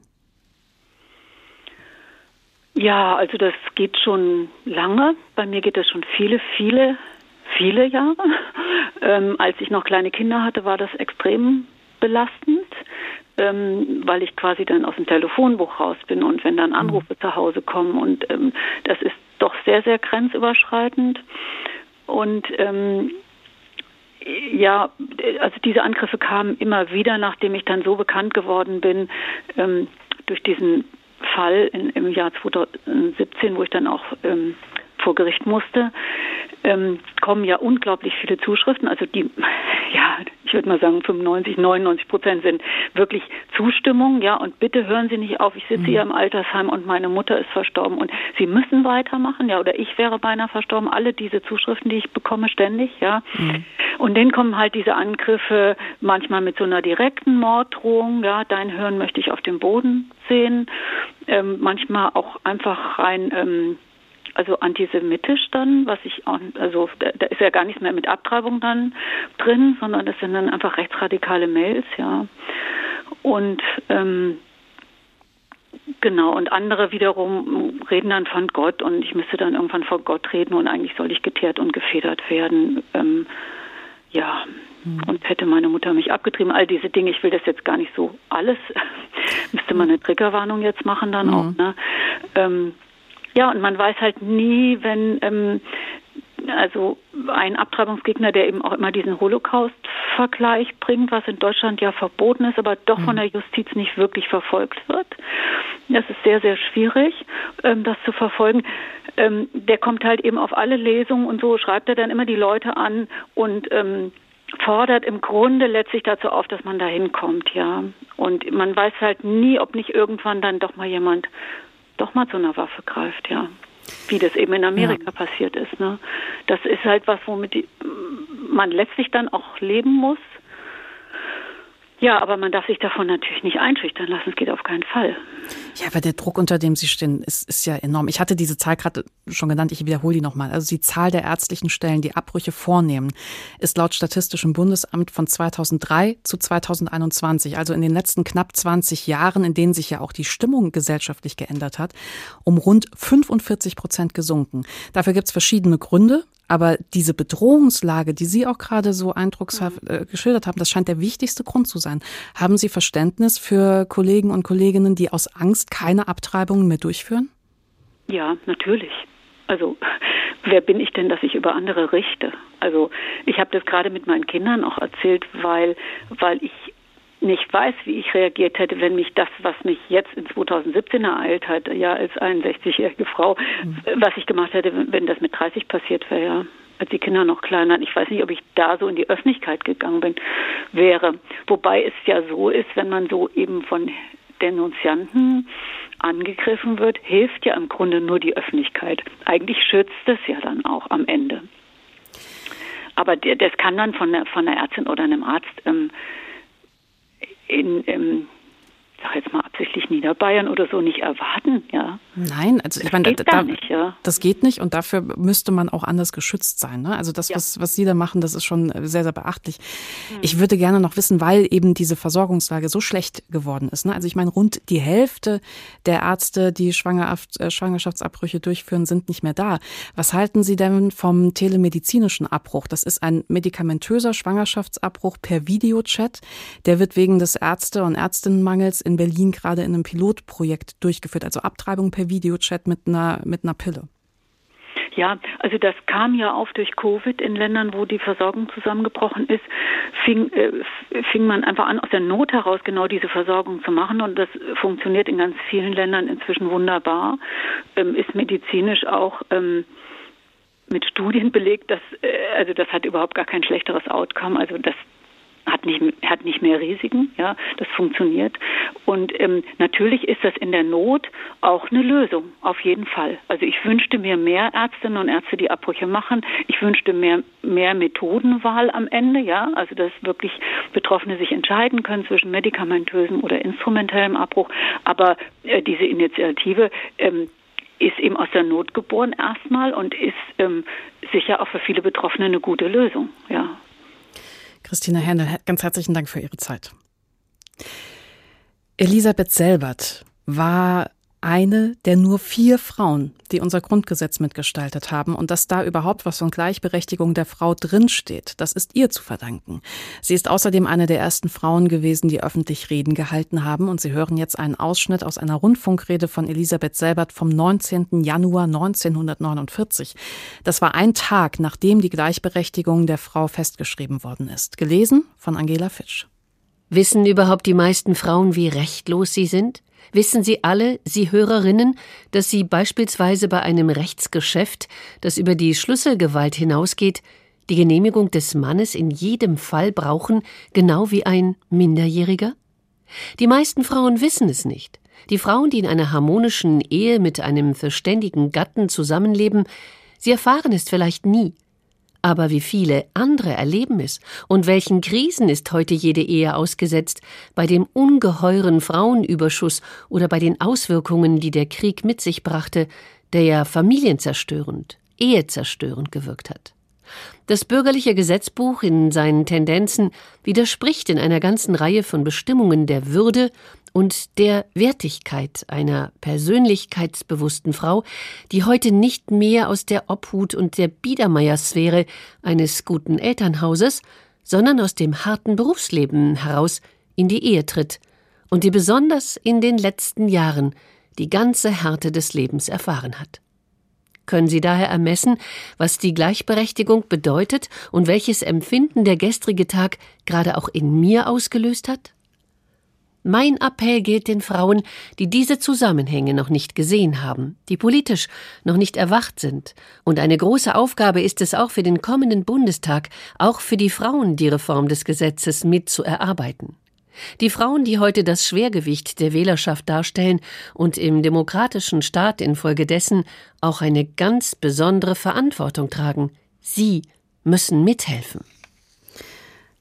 Ja, also das geht schon lange. Bei mir geht das schon viele Jahre. Als ich noch kleine Kinder hatte, war das extrem belastend, weil ich quasi dann aus dem Telefonbuch raus bin und wenn dann Anrufe zu Hause kommen und das ist doch sehr, sehr grenzüberschreitend und ja, also diese Angriffe kamen immer wieder, nachdem ich dann so bekannt geworden bin durch diesen Fall im Jahr 2017, wo ich dann auch vor Gericht musste, kommen ja unglaublich viele Zuschriften. Also die, ja, ich würde mal sagen 99% sind wirklich Zustimmung. Ja, und bitte hören Sie nicht auf. Ich sitze hier im Altersheim und meine Mutter ist verstorben und Sie müssen weitermachen. Ja, oder ich wäre beinahe verstorben. Alle diese Zuschriften, die ich bekomme ständig. Ja, und dann kommen halt diese Angriffe manchmal mit so einer direkten Morddrohung. Ja, dein Hirn möchte ich auf dem Boden sehen. Manchmal auch einfach rein also antisemitisch dann, was ich auch, also da ist ja gar nichts mehr mit Abtreibung dann drin, sondern das sind dann einfach rechtsradikale Mails, ja. Und genau, und andere wiederum reden dann von Gott und ich müsste dann irgendwann vor Gott reden und eigentlich soll ich geteert und gefedert werden. Ja, und hätte meine Mutter mich abgetrieben, all diese Dinge, ich will das jetzt gar nicht so alles, müsste man eine Triggerwarnung jetzt machen dann auch, ne? Ja, und man weiß halt nie, wenn also ein Abtreibungsgegner, der eben auch immer diesen Holocaust-Vergleich bringt, was in Deutschland ja verboten ist, aber doch von der Justiz nicht wirklich verfolgt wird. Das ist sehr, sehr schwierig, das zu verfolgen. Der kommt halt eben auf alle Lesungen und so schreibt er dann immer die Leute an und fordert im Grunde letztlich dazu auf, dass man da hinkommt, ja. Und man weiß halt nie, ob nicht irgendwann dann doch mal jemand doch mal zu einer Waffe greift, ja. Wie das eben in Amerika passiert ist, ne. Das ist halt was, womit man letztlich dann auch leben muss. Ja, aber man darf sich davon natürlich nicht einschüchtern lassen. Es geht auf keinen Fall. Ja, aber der Druck, unter dem Sie stehen, ist ja enorm. Ich hatte diese Zahl gerade schon genannt, ich wiederhole die nochmal. Also die Zahl der ärztlichen Stellen, die Abbrüche vornehmen, ist laut Statistischem Bundesamt von 2003 zu 2021, also in den letzten knapp 20 Jahren, in denen sich ja auch die Stimmung gesellschaftlich geändert hat, um rund 45% gesunken. Dafür gibt es verschiedene Gründe. Aber diese Bedrohungslage, die Sie auch gerade so eindruckshaft geschildert haben, das scheint der wichtigste Grund zu sein. Haben Sie Verständnis für Kollegen und Kolleginnen, die aus Angst keine Abtreibungen mehr durchführen? Ja, natürlich. Also wer bin ich denn, dass ich über andere richte? Also ich habe das gerade mit meinen Kindern auch erzählt, weil ich nicht weiß, wie ich reagiert hätte, wenn mich das, was mich jetzt in 2017 ereilt hat, ja als 61-jährige Frau, was ich gemacht hätte, wenn das mit 30 passiert wäre, ja, als die Kinder noch klein waren. Ich weiß nicht, ob ich da so in die Öffentlichkeit gegangen wäre. Wobei es ja so ist, wenn man so eben von Denunzianten angegriffen wird, hilft ja im Grunde nur die Öffentlichkeit. Eigentlich schützt es ja dann auch am Ende. Aber das kann dann von einer Ärztin oder einem Arzt sag jetzt mal absichtlich Niederbayern oder so nicht erwarten, ja. Nein, also ich meine, das geht nicht und dafür müsste man auch anders geschützt sein, ne? Also das, was Sie da machen, das ist schon sehr, sehr beachtlich. Ich würde gerne noch wissen, weil eben diese Versorgungslage so schlecht geworden ist, ne? Also ich meine, rund die Hälfte der Ärzte, die Schwangerschaftsabbrüche durchführen, sind nicht mehr da. Was halten Sie denn vom telemedizinischen Abbruch? Das ist ein medikamentöser Schwangerschaftsabbruch per Videochat. Der wird wegen des Ärzte- und Ärztinnenmangels in Berlin gerade in einem Pilotprojekt durchgeführt, also Abtreibung per Videochat mit einer Pille. Ja, also das kam ja auf durch Covid in Ländern, wo die Versorgung zusammengebrochen ist, fing man einfach an, aus der Not heraus genau diese Versorgung zu machen und das funktioniert in ganz vielen Ländern inzwischen wunderbar, ist medizinisch auch mit Studien belegt, das hat überhaupt gar kein schlechteres Outcome, also das hat nicht mehr Risiken, ja, das funktioniert. Und natürlich ist das in der Not auch eine Lösung, auf jeden Fall. Also ich wünschte mir mehr Ärztinnen und Ärzte, die Abbrüche machen. Ich wünschte mehr Methodenwahl am Ende, ja, also dass wirklich Betroffene sich entscheiden können zwischen medikamentösem oder instrumentellem Abbruch. Aber diese Initiative ist eben aus der Not geboren erstmal und ist sicher auch für viele Betroffene eine gute Lösung, ja. Christina Händel, ganz herzlichen Dank für Ihre Zeit. Elisabeth Selbert war eine der nur 4 Frauen, die unser Grundgesetz mitgestaltet haben. Und dass da überhaupt was von Gleichberechtigung der Frau drinsteht, das ist ihr zu verdanken. Sie ist außerdem eine der ersten Frauen gewesen, die öffentlich Reden gehalten haben. Und Sie hören jetzt einen Ausschnitt aus einer Rundfunkrede von Elisabeth Selbert vom 19. Januar 1949. Das war ein Tag, nachdem die Gleichberechtigung der Frau festgeschrieben worden ist. Gelesen von Angela Fitsch. Wissen überhaupt die meisten Frauen, wie rechtlos sie sind? Wissen Sie alle, Sie Hörerinnen, dass Sie beispielsweise bei einem Rechtsgeschäft, das über die Schlüsselgewalt hinausgeht, die Genehmigung des Mannes in jedem Fall brauchen, genau wie ein Minderjähriger? Die meisten Frauen wissen es nicht. Die Frauen, die in einer harmonischen Ehe mit einem verständigen Gatten zusammenleben, sie erfahren es vielleicht nie. Aber wie viele andere erleben es und welchen Krisen ist heute jede Ehe ausgesetzt, bei dem ungeheuren Frauenüberschuss oder bei den Auswirkungen, die der Krieg mit sich brachte, der ja familienzerstörend, ehezerstörend gewirkt hat. Das bürgerliche Gesetzbuch in seinen Tendenzen widerspricht in einer ganzen Reihe von Bestimmungen der Würde und der Wertigkeit einer persönlichkeitsbewussten Frau, die heute nicht mehr aus der Obhut und der Biedermeiersphäre eines guten Elternhauses, sondern aus dem harten Berufsleben heraus in die Ehe tritt und die besonders in den letzten Jahren die ganze Härte des Lebens erfahren hat. Können Sie daher ermessen, was die Gleichberechtigung bedeutet und welches Empfinden der gestrige Tag gerade auch in mir ausgelöst hat? Mein Appell gilt den Frauen, die diese Zusammenhänge noch nicht gesehen haben, die politisch noch nicht erwacht sind. Und eine große Aufgabe ist es auch für den kommenden Bundestag, auch für die Frauen die Reform des Gesetzes mit zu erarbeiten. Die Frauen, die heute das Schwergewicht der Wählerschaft darstellen und im demokratischen Staat infolgedessen auch eine ganz besondere Verantwortung tragen, sie müssen mithelfen.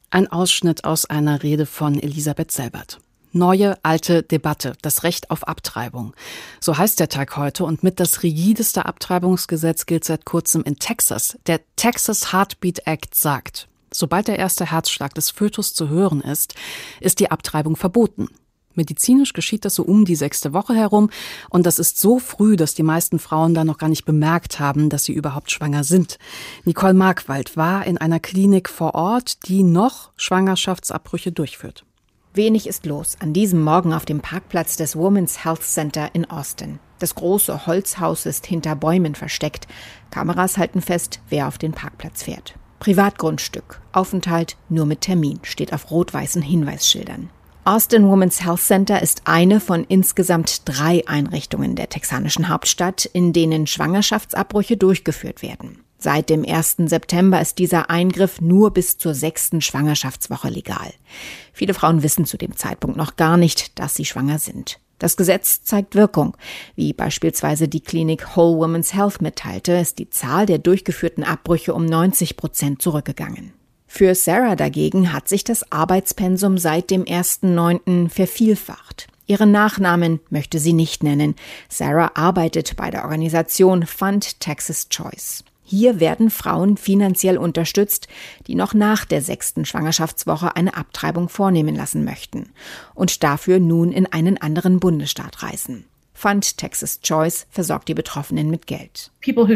Ein Ausschnitt aus einer Rede von Elisabeth Selbert. Neue, alte Debatte, das Recht auf Abtreibung. So heißt der Tag heute und mit das rigideste Abtreibungsgesetz gilt seit kurzem in Texas. Der Texas Heartbeat Act sagt, sobald der erste Herzschlag des Fötus zu hören ist die Abtreibung verboten. Medizinisch geschieht das so um die 6. Woche herum und das ist so früh, dass die meisten Frauen da noch gar nicht bemerkt haben, dass sie überhaupt schwanger sind. Nicole Markwald war in einer Klinik vor Ort, die noch Schwangerschaftsabbrüche durchführt. Wenig ist los an diesem Morgen auf dem Parkplatz des Women's Health Center in Austin. Das große Holzhaus ist hinter Bäumen versteckt. Kameras halten fest, wer auf den Parkplatz fährt. Privatgrundstück, Aufenthalt nur mit Termin, steht auf rot-weißen Hinweisschildern. Austin Women's Health Center ist eine von insgesamt 3 Einrichtungen der texanischen Hauptstadt, in denen Schwangerschaftsabbrüche durchgeführt werden. Seit dem 1. September ist dieser Eingriff nur bis zur 6. Schwangerschaftswoche legal. Viele Frauen wissen zu dem Zeitpunkt noch gar nicht, dass sie schwanger sind. Das Gesetz zeigt Wirkung. Wie beispielsweise die Klinik Whole Women's Health mitteilte, ist die Zahl der durchgeführten Abbrüche um 90% zurückgegangen. Für Sarah dagegen hat sich das Arbeitspensum seit dem 1.9. vervielfacht. Ihren Nachnamen möchte sie nicht nennen. Sarah arbeitet bei der Organisation Fund Texas Choice. Hier werden Frauen finanziell unterstützt, die noch nach der 6. Schwangerschaftswoche eine Abtreibung vornehmen lassen möchten und dafür nun in einen anderen Bundesstaat reisen. Fund Texas Choice versorgt die Betroffenen mit Geld.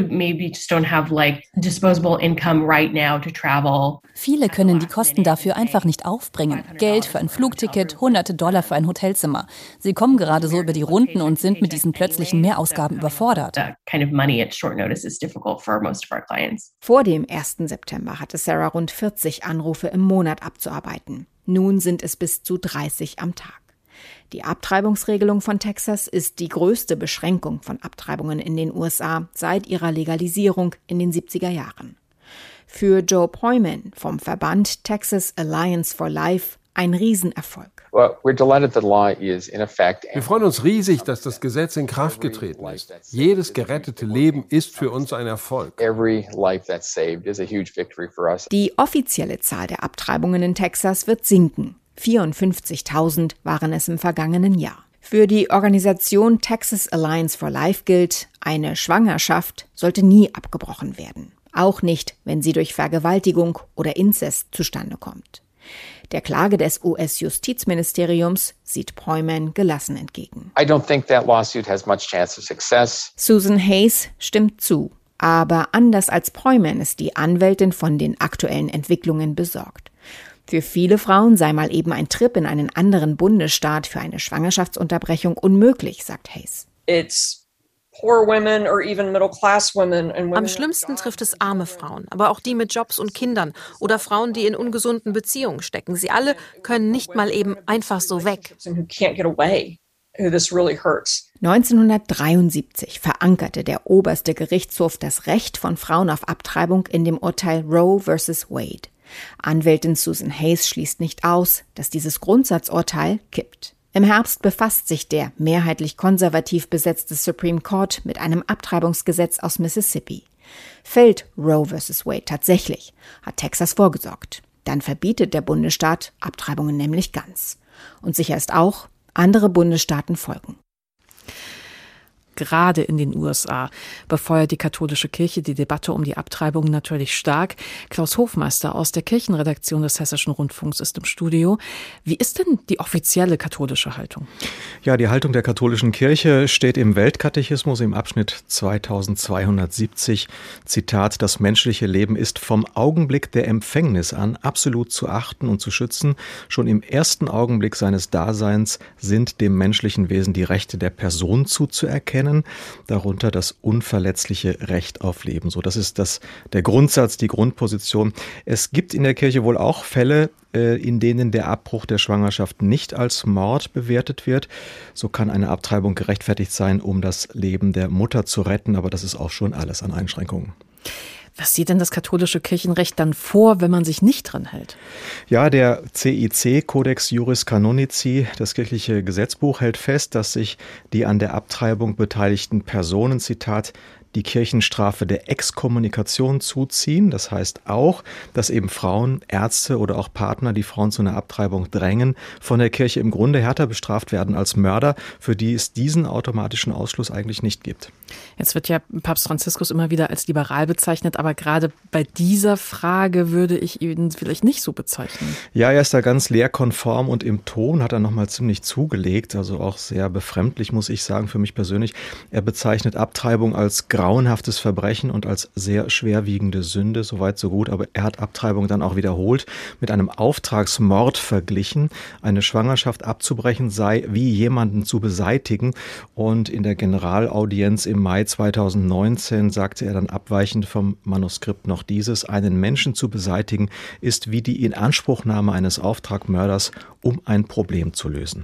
Viele können die Kosten dafür einfach nicht aufbringen. Geld für ein Flugticket, hunderte $100 für ein Hotelzimmer. Sie kommen gerade so über die Runden und sind mit diesen plötzlichen Mehrausgaben überfordert. Vor dem 1. September hatte Sarah rund 40 Anrufe im Monat abzuarbeiten. Nun sind es bis zu 30 am Tag. Die Abtreibungsregelung von Texas ist die größte Beschränkung von Abtreibungen in den USA seit ihrer Legalisierung in den 70er Jahren. Für Joe Poyman vom Verband Texas Alliance for Life ein Riesenerfolg. Wir freuen uns riesig, dass das Gesetz in Kraft getreten ist. Jedes gerettete Leben ist für uns ein Erfolg. Die offizielle Zahl der Abtreibungen in Texas wird sinken. 54.000 waren es im vergangenen Jahr. Für die Organisation Texas Alliance for Life gilt, eine Schwangerschaft sollte nie abgebrochen werden. Auch nicht, wenn sie durch Vergewaltigung oder Inzest zustande kommt. Der Klage des US-Justizministeriums sieht Poyman gelassen entgegen. Susan Hayes stimmt zu. Aber anders als Poyman ist die Anwältin von den aktuellen Entwicklungen besorgt. Für viele Frauen sei mal eben ein Trip in einen anderen Bundesstaat für eine Schwangerschaftsunterbrechung unmöglich, sagt Hayes. Am schlimmsten trifft es arme Frauen, aber auch die mit Jobs und Kindern oder Frauen, die in ungesunden Beziehungen stecken. Sie alle können nicht mal eben einfach so weg. 1973 verankerte der oberste Gerichtshof das Recht von Frauen auf Abtreibung in dem Urteil Roe vs. Wade. Anwältin Susan Hayes schließt nicht aus, dass dieses Grundsatzurteil kippt. Im Herbst befasst sich der mehrheitlich konservativ besetzte Supreme Court mit einem Abtreibungsgesetz aus Mississippi. Fällt Roe vs. Wade tatsächlich, hat Texas vorgesorgt. Dann verbietet der Bundesstaat Abtreibungen nämlich ganz. Und sicher ist auch, andere Bundesstaaten folgen. Gerade in den USA befeuert die katholische Kirche die Debatte um die Abtreibung natürlich stark. Klaus Hofmeister aus der Kirchenredaktion des Hessischen Rundfunks ist im Studio. Wie ist denn die offizielle katholische Haltung? Ja, die Haltung der katholischen Kirche steht im Weltkatechismus im Abschnitt 2270. Zitat: Das menschliche Leben ist vom Augenblick der Empfängnis an absolut zu achten und zu schützen. Schon im ersten Augenblick seines Daseins sind dem menschlichen Wesen die Rechte der Person zuzuerkennen, darunter das unverletzliche Recht auf Leben. So, das ist der Grundsatz, die Grundposition. Es gibt in der Kirche wohl auch Fälle, in denen der Abbruch der Schwangerschaft nicht als Mord bewertet wird. So kann eine Abtreibung gerechtfertigt sein, um das Leben der Mutter zu retten, aber das ist auch schon alles an Einschränkungen. Was sieht denn das katholische Kirchenrecht dann vor, wenn man sich nicht dran hält? Ja, der CIC, Codex Juris Canonici, das kirchliche Gesetzbuch, hält fest, dass sich die an der Abtreibung beteiligten Personen, Zitat, die Kirchenstrafe der Exkommunikation zuziehen. Das heißt auch, dass eben Frauen, Ärzte oder auch Partner, die Frauen zu einer Abtreibung drängen, von der Kirche im Grunde härter bestraft werden als Mörder, für die es diesen automatischen Ausschluss eigentlich nicht gibt. Jetzt wird ja Papst Franziskus immer wieder als liberal bezeichnet, aber gerade bei dieser Frage würde ich ihn vielleicht nicht so bezeichnen. Ja, er ist da ganz lehrkonform und im Ton hat er nochmal ziemlich zugelegt, also auch sehr befremdlich, muss ich sagen, für mich persönlich. Er bezeichnet Abtreibung als grauenhaftes Verbrechen und als sehr schwerwiegende Sünde, soweit so gut, aber er hat Abtreibung dann auch wiederholt mit einem Auftragsmord verglichen. Eine Schwangerschaft abzubrechen sei wie jemanden zu beseitigen, und in der Generalaudienz im Mai 2019 sagte er dann abweichend vom Manuskript noch dieses: Einen Menschen zu beseitigen ist wie die Inanspruchnahme eines Auftragmörders, um ein Problem zu lösen.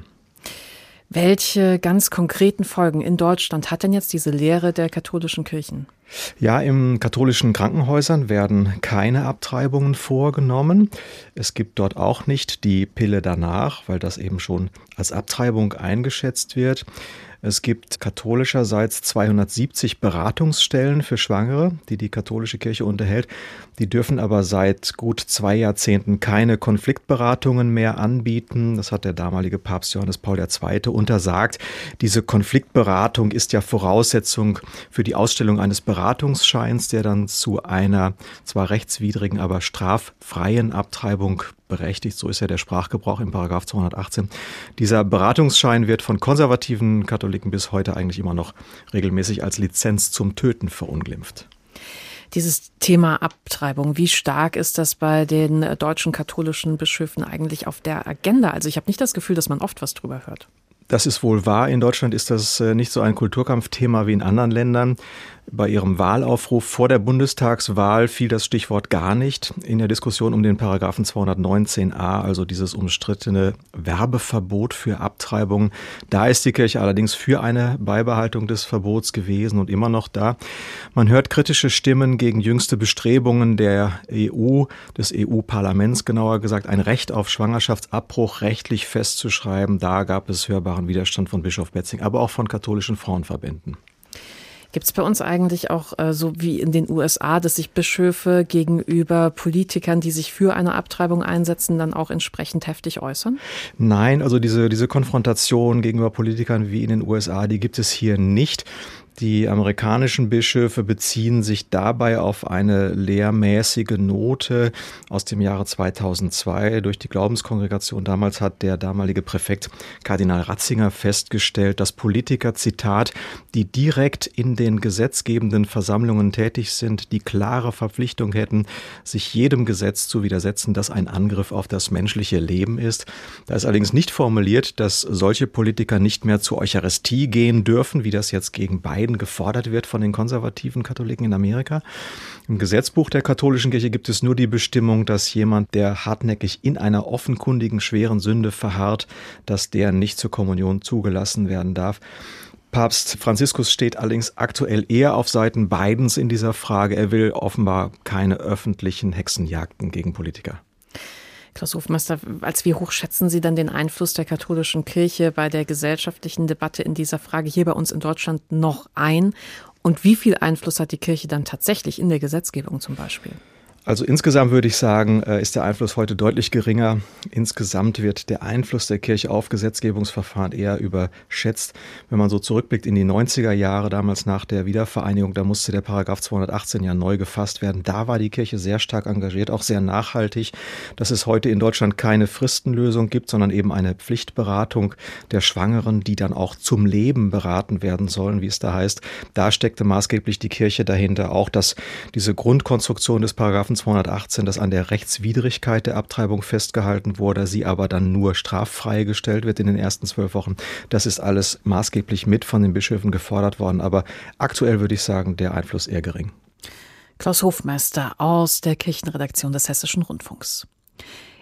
Welche ganz konkreten Folgen in Deutschland hat denn jetzt diese Lehre der katholischen Kirchen? Ja, in katholischen Krankenhäusern werden keine Abtreibungen vorgenommen. Es gibt dort auch nicht die Pille danach, weil das eben schon als Abtreibung eingeschätzt wird. Es gibt katholischerseits 270 Beratungsstellen für Schwangere, die die katholische Kirche unterhält. Die dürfen aber seit gut 2 Jahrzehnten keine Konfliktberatungen mehr anbieten. Das hat der damalige Papst Johannes Paul II. Untersagt. Diese Konfliktberatung ist ja Voraussetzung für die Ausstellung eines Beratungsscheins, der dann zu einer zwar rechtswidrigen, aber straffreien Abtreibung berechtigt. So ist ja der Sprachgebrauch im Paragraph 218. Dieser Beratungsschein wird von konservativen Katholiken bis heute eigentlich immer noch regelmäßig als Lizenz zum Töten verunglimpft. Dieses Thema Abtreibung, wie stark ist das bei den deutschen katholischen Bischöfen eigentlich auf der Agenda? Also ich habe nicht das Gefühl, dass man oft was drüber hört. Das ist wohl wahr. In Deutschland ist das nicht so ein Kulturkampfthema wie in anderen Ländern. Bei ihrem Wahlaufruf vor der Bundestagswahl fiel das Stichwort gar nicht. In der Diskussion um den Paragraphen 219a, also dieses umstrittene Werbeverbot für Abtreibungen, da ist die Kirche allerdings für eine Beibehaltung des Verbots gewesen und immer noch da. Man hört kritische Stimmen gegen jüngste Bestrebungen der EU, des EU-Parlaments genauer gesagt, ein Recht auf Schwangerschaftsabbruch rechtlich festzuschreiben. Da gab es hörbaren Widerstand von Bischof Betzing, aber auch von katholischen Frauenverbänden. Gibt es bei uns eigentlich auch so wie in den USA, dass sich Bischöfe gegenüber Politikern, die sich für eine Abtreibung einsetzen, dann auch entsprechend heftig äußern? Nein, also diese Konfrontation gegenüber Politikern wie in den USA, die gibt es hier nicht. Die amerikanischen Bischöfe beziehen sich dabei auf eine lehrmäßige Note aus dem Jahre 2002 durch die Glaubenskongregation. Damals hat der damalige Präfekt Kardinal Ratzinger festgestellt, dass Politiker, Zitat, die direkt in den gesetzgebenden Versammlungen tätig sind, die klare Verpflichtung hätten, sich jedem Gesetz zu widersetzen, das ein Angriff auf das menschliche Leben ist. Da ist allerdings nicht formuliert, dass solche Politiker nicht mehr zur Eucharistie gehen dürfen, wie das jetzt gegen Biden gefordert wird von den konservativen Katholiken in Amerika. Im Gesetzbuch der katholischen Kirche gibt es nur die Bestimmung, dass jemand, der hartnäckig in einer offenkundigen schweren Sünde verharrt, dass der nicht zur Kommunion zugelassen werden darf. Papst Franziskus steht allerdings aktuell eher auf Seiten Bidens in dieser Frage. Er will offenbar keine öffentlichen Hexenjagden gegen Politiker. Klaus Hofmeister, als wie hoch schätzen Sie denn den Einfluss der katholischen Kirche bei der gesellschaftlichen Debatte in dieser Frage hier bei uns in Deutschland noch ein? Und wie viel Einfluss hat die Kirche dann tatsächlich in der Gesetzgebung zum Beispiel? Also insgesamt würde ich sagen, ist der Einfluss heute deutlich geringer. Insgesamt wird der Einfluss der Kirche auf Gesetzgebungsverfahren eher überschätzt. Wenn man so zurückblickt in die 90er Jahre, damals nach der Wiedervereinigung, da musste der Paragraph 218 ja neu gefasst werden. Da war die Kirche sehr stark engagiert, auch sehr nachhaltig. Dass es heute in Deutschland keine Fristenlösung gibt, sondern eben eine Pflichtberatung der Schwangeren, die dann auch zum Leben beraten werden sollen, wie es da heißt. Da steckte maßgeblich die Kirche dahinter. Auch, dass diese Grundkonstruktion des Paragraphen 218, dass an der Rechtswidrigkeit der Abtreibung festgehalten wurde, sie aber dann nur straffrei gestellt wird in den ersten 12 Wochen. Das ist alles maßgeblich mit von den Bischöfen gefordert worden. Aber aktuell würde ich sagen, der Einfluss eher gering. Klaus Hofmeister aus der Kirchenredaktion des Hessischen Rundfunks.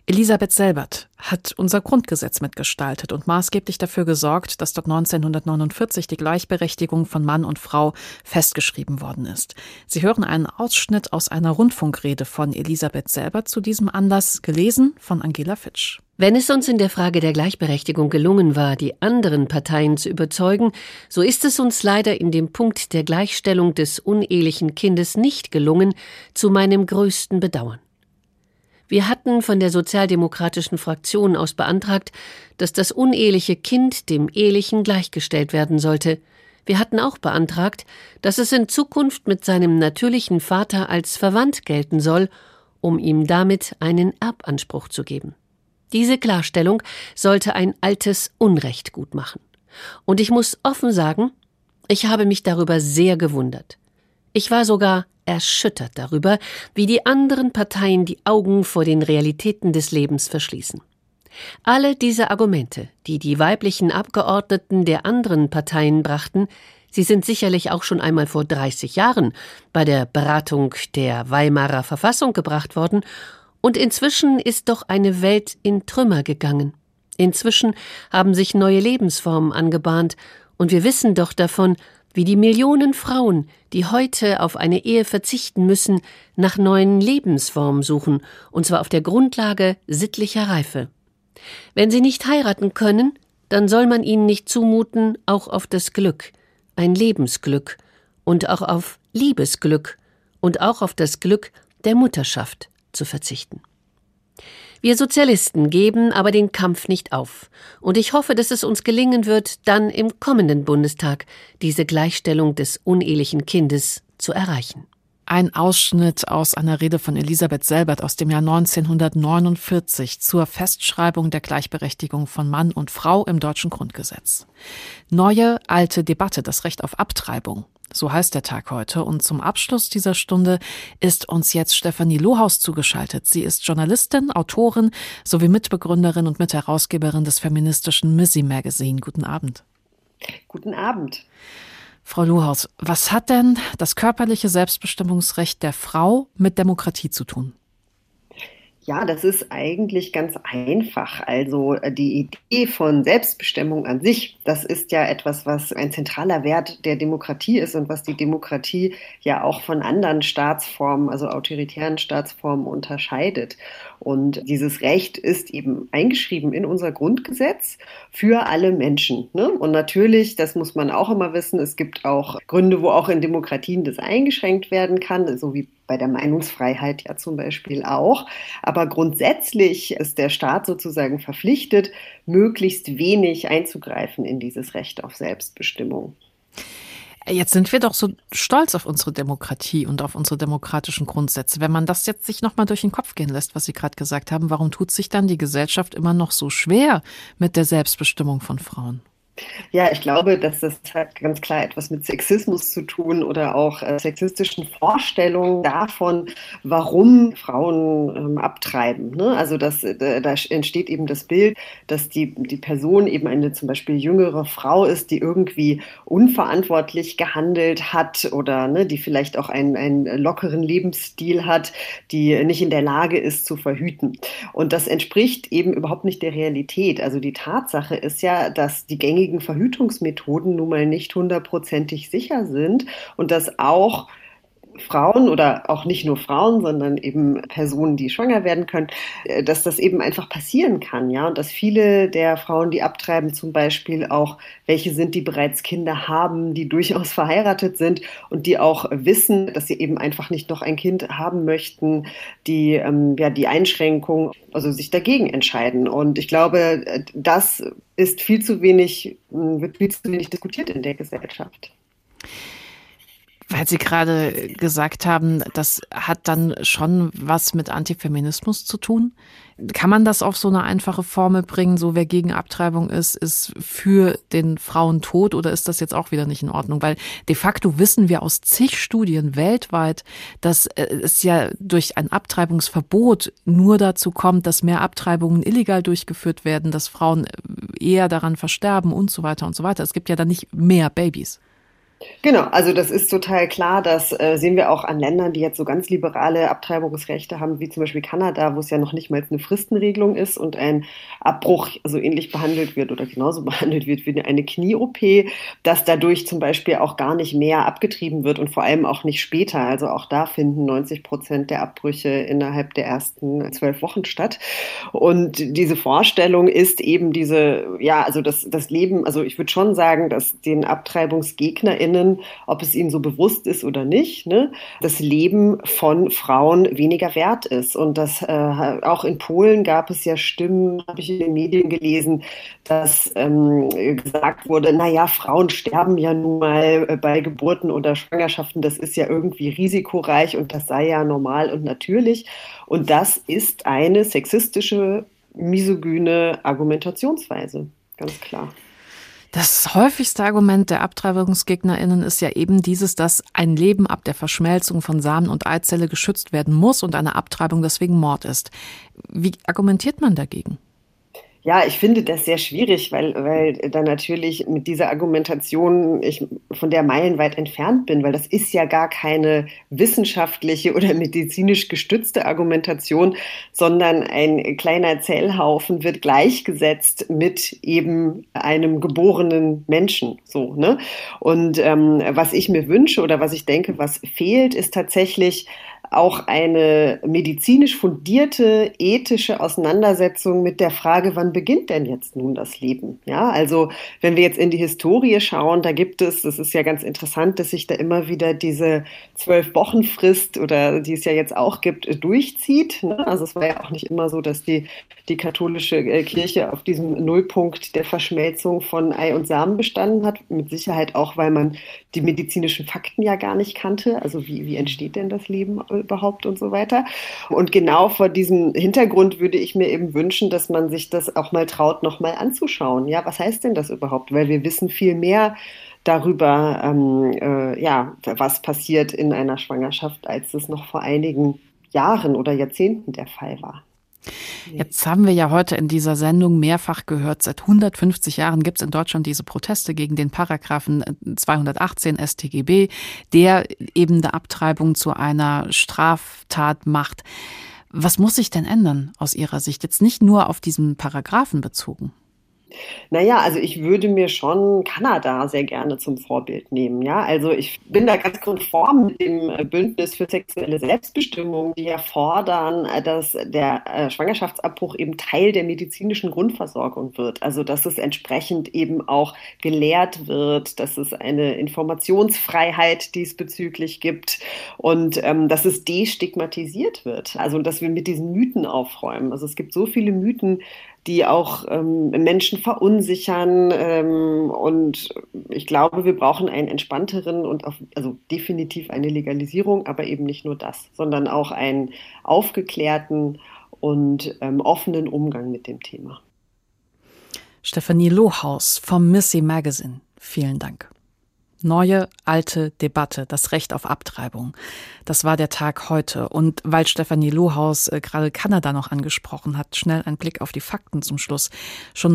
Elisabeth Selbert hat unser Grundgesetz mitgestaltet und maßgeblich dafür gesorgt, dass dort 1949 die Gleichberechtigung von Mann und Frau festgeschrieben worden ist. Sie hören einen Ausschnitt aus einer Rundfunkrede von Elisabeth Selbert zu diesem Anlass, gelesen von Angela Fitsch. Wenn es uns in der Frage der Gleichberechtigung gelungen war, die anderen Parteien zu überzeugen, so ist es uns leider in dem Punkt der Gleichstellung des unehelichen Kindes nicht gelungen, zu meinem größten Bedauern. Wir hatten von der sozialdemokratischen Fraktion aus beantragt, dass das uneheliche Kind dem ehelichen gleichgestellt werden sollte. Wir hatten auch beantragt, dass es in Zukunft mit seinem natürlichen Vater als verwandt gelten soll, um ihm damit einen Erbanspruch zu geben. Diese Klarstellung sollte ein altes Unrecht gutmachen. Und ich muss offen sagen, ich habe mich darüber sehr gewundert. Ich war sogar erschüttert darüber, wie die anderen Parteien die Augen vor den Realitäten des Lebens verschließen. Alle diese Argumente, die die weiblichen Abgeordneten der anderen Parteien brachten, sie sind sicherlich auch schon einmal vor 30 Jahren bei der Beratung der Weimarer Verfassung gebracht worden, und inzwischen ist doch eine Welt in Trümmer gegangen. Inzwischen haben sich neue Lebensformen angebahnt, und wir wissen doch davon, wie die Millionen Frauen, die heute auf eine Ehe verzichten müssen, nach neuen Lebensformen suchen, und zwar auf der Grundlage sittlicher Reife. Wenn sie nicht heiraten können, dann soll man ihnen nicht zumuten, auch auf das Glück, ein Lebensglück, und auch auf Liebesglück und auch auf das Glück der Mutterschaft zu verzichten. Wir Sozialisten geben aber den Kampf nicht auf. Und ich hoffe, dass es uns gelingen wird, dann im kommenden Bundestag diese Gleichstellung des unehelichen Kindes zu erreichen. Ein Ausschnitt aus einer Rede von Elisabeth Selbert aus dem Jahr 1949 zur Festschreibung der Gleichberechtigung von Mann und Frau im deutschen Grundgesetz. Neue, alte Debatte, das Recht auf Abtreibung. So heißt der Tag heute. Und zum Abschluss dieser Stunde ist uns jetzt Stefanie Lohaus zugeschaltet. Sie ist Journalistin, Autorin sowie Mitbegründerin und Mitherausgeberin des feministischen Missy Magazine. Guten Abend. Guten Abend. Frau Lohaus, was hat denn das körperliche Selbstbestimmungsrecht der Frau mit Demokratie zu tun? Ja, das ist eigentlich ganz einfach. Also die Idee von Selbstbestimmung an sich, das ist ja etwas, was ein zentraler Wert der Demokratie ist und was die Demokratie ja auch von anderen Staatsformen, also autoritären Staatsformen unterscheidet. Und dieses Recht ist eben eingeschrieben in unser Grundgesetz für alle Menschen, ne? Und natürlich, das muss man auch immer wissen, es gibt auch Gründe, wo auch in Demokratien das eingeschränkt werden kann, so wie bei der Meinungsfreiheit ja zum Beispiel auch. Aber grundsätzlich ist der Staat sozusagen verpflichtet, möglichst wenig einzugreifen in dieses Recht auf Selbstbestimmung. Jetzt sind wir doch so stolz auf unsere Demokratie und auf unsere demokratischen Grundsätze. Wenn man das jetzt sich nochmal durch den Kopf gehen lässt, was Sie gerade gesagt haben, warum tut sich dann die Gesellschaft immer noch so schwer mit der Selbstbestimmung von Frauen? Ja, ich glaube, dass das hat ganz klar etwas mit Sexismus zu tun oder auch sexistischen Vorstellungen davon, warum Frauen abtreiben. Ne? Also da entsteht eben das Bild, dass die Person eben eine zum Beispiel jüngere Frau ist, die irgendwie unverantwortlich gehandelt hat oder ne, die vielleicht auch einen lockeren Lebensstil hat, die nicht in der Lage ist zu verhüten. Und das entspricht eben überhaupt nicht der Realität. Also die Tatsache ist ja, dass die gängigen Verhütungsmethoden nun mal nicht 100%ig sicher sind und dass auch Frauen oder auch nicht nur Frauen, sondern eben Personen, die schwanger werden können, dass das eben einfach passieren kann, ja, und dass viele der Frauen, die abtreiben, zum Beispiel auch welche sind, die bereits Kinder haben, die durchaus verheiratet sind und die auch wissen, dass sie eben einfach nicht noch ein Kind haben möchten, die die Einschränkung, also sich dagegen entscheiden. Und ich glaube, das ist wird viel zu wenig diskutiert in der Gesellschaft. Weil Sie gerade gesagt haben, das hat dann schon was mit Antifeminismus zu tun. Kann man das auf so eine einfache Formel bringen, so wer gegen Abtreibung ist für den Frauentod, oder ist das jetzt auch wieder nicht in Ordnung? Weil de facto wissen wir aus zig Studien weltweit, dass es ja durch ein Abtreibungsverbot nur dazu kommt, dass mehr Abtreibungen illegal durchgeführt werden, dass Frauen eher daran versterben und so weiter und so weiter. Es gibt ja dann nicht mehr Babys. Genau, also das ist total klar, das sehen wir auch an Ländern, die jetzt so ganz liberale Abtreibungsrechte haben, wie zum Beispiel Kanada, wo es ja noch nicht mal eine Fristenregelung ist und ein Abbruch so ähnlich behandelt wird oder genauso behandelt wird wie eine Knie-OP, dass dadurch zum Beispiel auch gar nicht mehr abgetrieben wird und vor allem auch nicht später. Also auch da finden 90% der Abbrüche innerhalb der ersten 12 Wochen statt. Und diese Vorstellung ist eben also das Leben, also ich würde schon sagen, dass den AbtreibungsgegnerInnen, ob es ihnen so bewusst ist oder nicht, ne, das Leben von Frauen weniger wert ist. Und das auch in Polen gab es ja Stimmen, habe ich in den Medien gelesen, dass gesagt wurde, naja, Frauen sterben ja nun mal bei Geburten oder Schwangerschaften, das ist ja irgendwie risikoreich und das sei ja normal und natürlich. Und das ist eine sexistische, misogyne Argumentationsweise, ganz klar. Das häufigste Argument der AbtreibungsgegnerInnen ist ja eben dieses, dass ein Leben ab der Verschmelzung von Samen und Eizelle geschützt werden muss und eine Abtreibung deswegen Mord ist. Wie argumentiert man dagegen? Ja, ich finde das sehr schwierig, weil da natürlich mit dieser Argumentation ich von der meilenweit entfernt bin, weil das ist ja gar keine wissenschaftliche oder medizinisch gestützte Argumentation, sondern ein kleiner Zellhaufen wird gleichgesetzt mit eben einem geborenen Menschen, so, ne? Und was ich mir wünsche oder was ich denke, was fehlt, ist tatsächlich auch eine medizinisch fundierte, ethische Auseinandersetzung mit der Frage, wann beginnt denn jetzt nun das Leben? Ja, also wenn wir jetzt in die Historie schauen, da gibt es, das ist ja ganz interessant, dass sich da immer wieder diese 12-Wochen-Frist oder die es ja jetzt auch gibt, durchzieht. Ne? Also es war ja auch nicht immer so, dass die katholische Kirche auf diesem Nullpunkt der Verschmelzung von Ei und Samen bestanden hat. Mit Sicherheit auch, weil man die medizinischen Fakten ja gar nicht kannte. Also wie entsteht denn das Leben überhaupt und so weiter. Und genau vor diesem Hintergrund würde ich mir eben wünschen, dass man sich das auch mal traut, nochmal anzuschauen. Ja, was heißt denn das überhaupt? Weil wir wissen viel mehr darüber, was passiert in einer Schwangerschaft, als es noch vor einigen Jahren oder Jahrzehnten der Fall war. Jetzt haben wir ja heute in dieser Sendung mehrfach gehört, seit 150 Jahren gibt es in Deutschland diese Proteste gegen den Paragraphen 218 StGB, der eben eine Abtreibung zu einer Straftat macht. Was muss sich denn ändern aus Ihrer Sicht? Jetzt nicht nur auf diesen Paragraphen bezogen. Naja, also ich würde mir schon Kanada sehr gerne zum Vorbild nehmen. Ja, also ich bin da ganz konform mit dem Bündnis für sexuelle Selbstbestimmung, die ja fordern, dass der Schwangerschaftsabbruch eben Teil der medizinischen Grundversorgung wird. Also dass es entsprechend eben auch gelehrt wird, dass es eine Informationsfreiheit diesbezüglich gibt und dass es destigmatisiert wird. Also dass wir mit diesen Mythen aufräumen. Also es gibt so viele Mythen, die auch Menschen verunsichern. Und ich glaube, wir brauchen einen entspannteren und also definitiv eine Legalisierung, aber eben nicht nur das, sondern auch einen aufgeklärten und offenen Umgang mit dem Thema. Stefanie Lohaus vom Missy Magazine. Vielen Dank. Neue, alte Debatte, das Recht auf Abtreibung. Das war der Tag heute. Und weil Stefanie Lohaus gerade Kanada noch angesprochen hat, schnell ein Blick auf die Fakten zum Schluss. Schon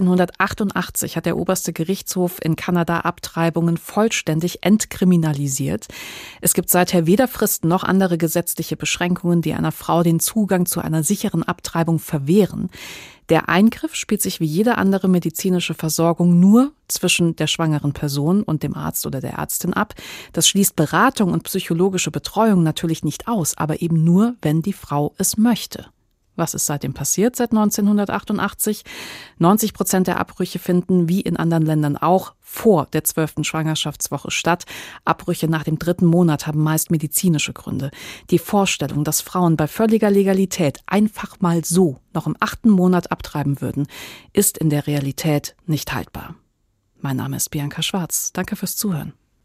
1988 hat der oberste Gerichtshof in Kanada Abtreibungen vollständig entkriminalisiert. Es gibt seither weder Fristen noch andere gesetzliche Beschränkungen, die einer Frau den Zugang zu einer sicheren Abtreibung verwehren. Der Eingriff spielt sich wie jede andere medizinische Versorgung nur zwischen der schwangeren Person und dem Arzt oder der Ärztin ab. Das schließt Beratung und psychologische Betreuung natürlich nicht aus, aber eben nur, wenn die Frau es möchte. Was ist seitdem passiert, seit 1988? 90% der Abbrüche finden, wie in anderen Ländern auch, vor der 12. Schwangerschaftswoche statt. Abbrüche nach dem 3. Monat haben meist medizinische Gründe. Die Vorstellung, dass Frauen bei völliger Legalität einfach mal so noch im 8. Monat abtreiben würden, ist in der Realität nicht haltbar. Mein Name ist Bianca Schwarz. Danke fürs Zuhören.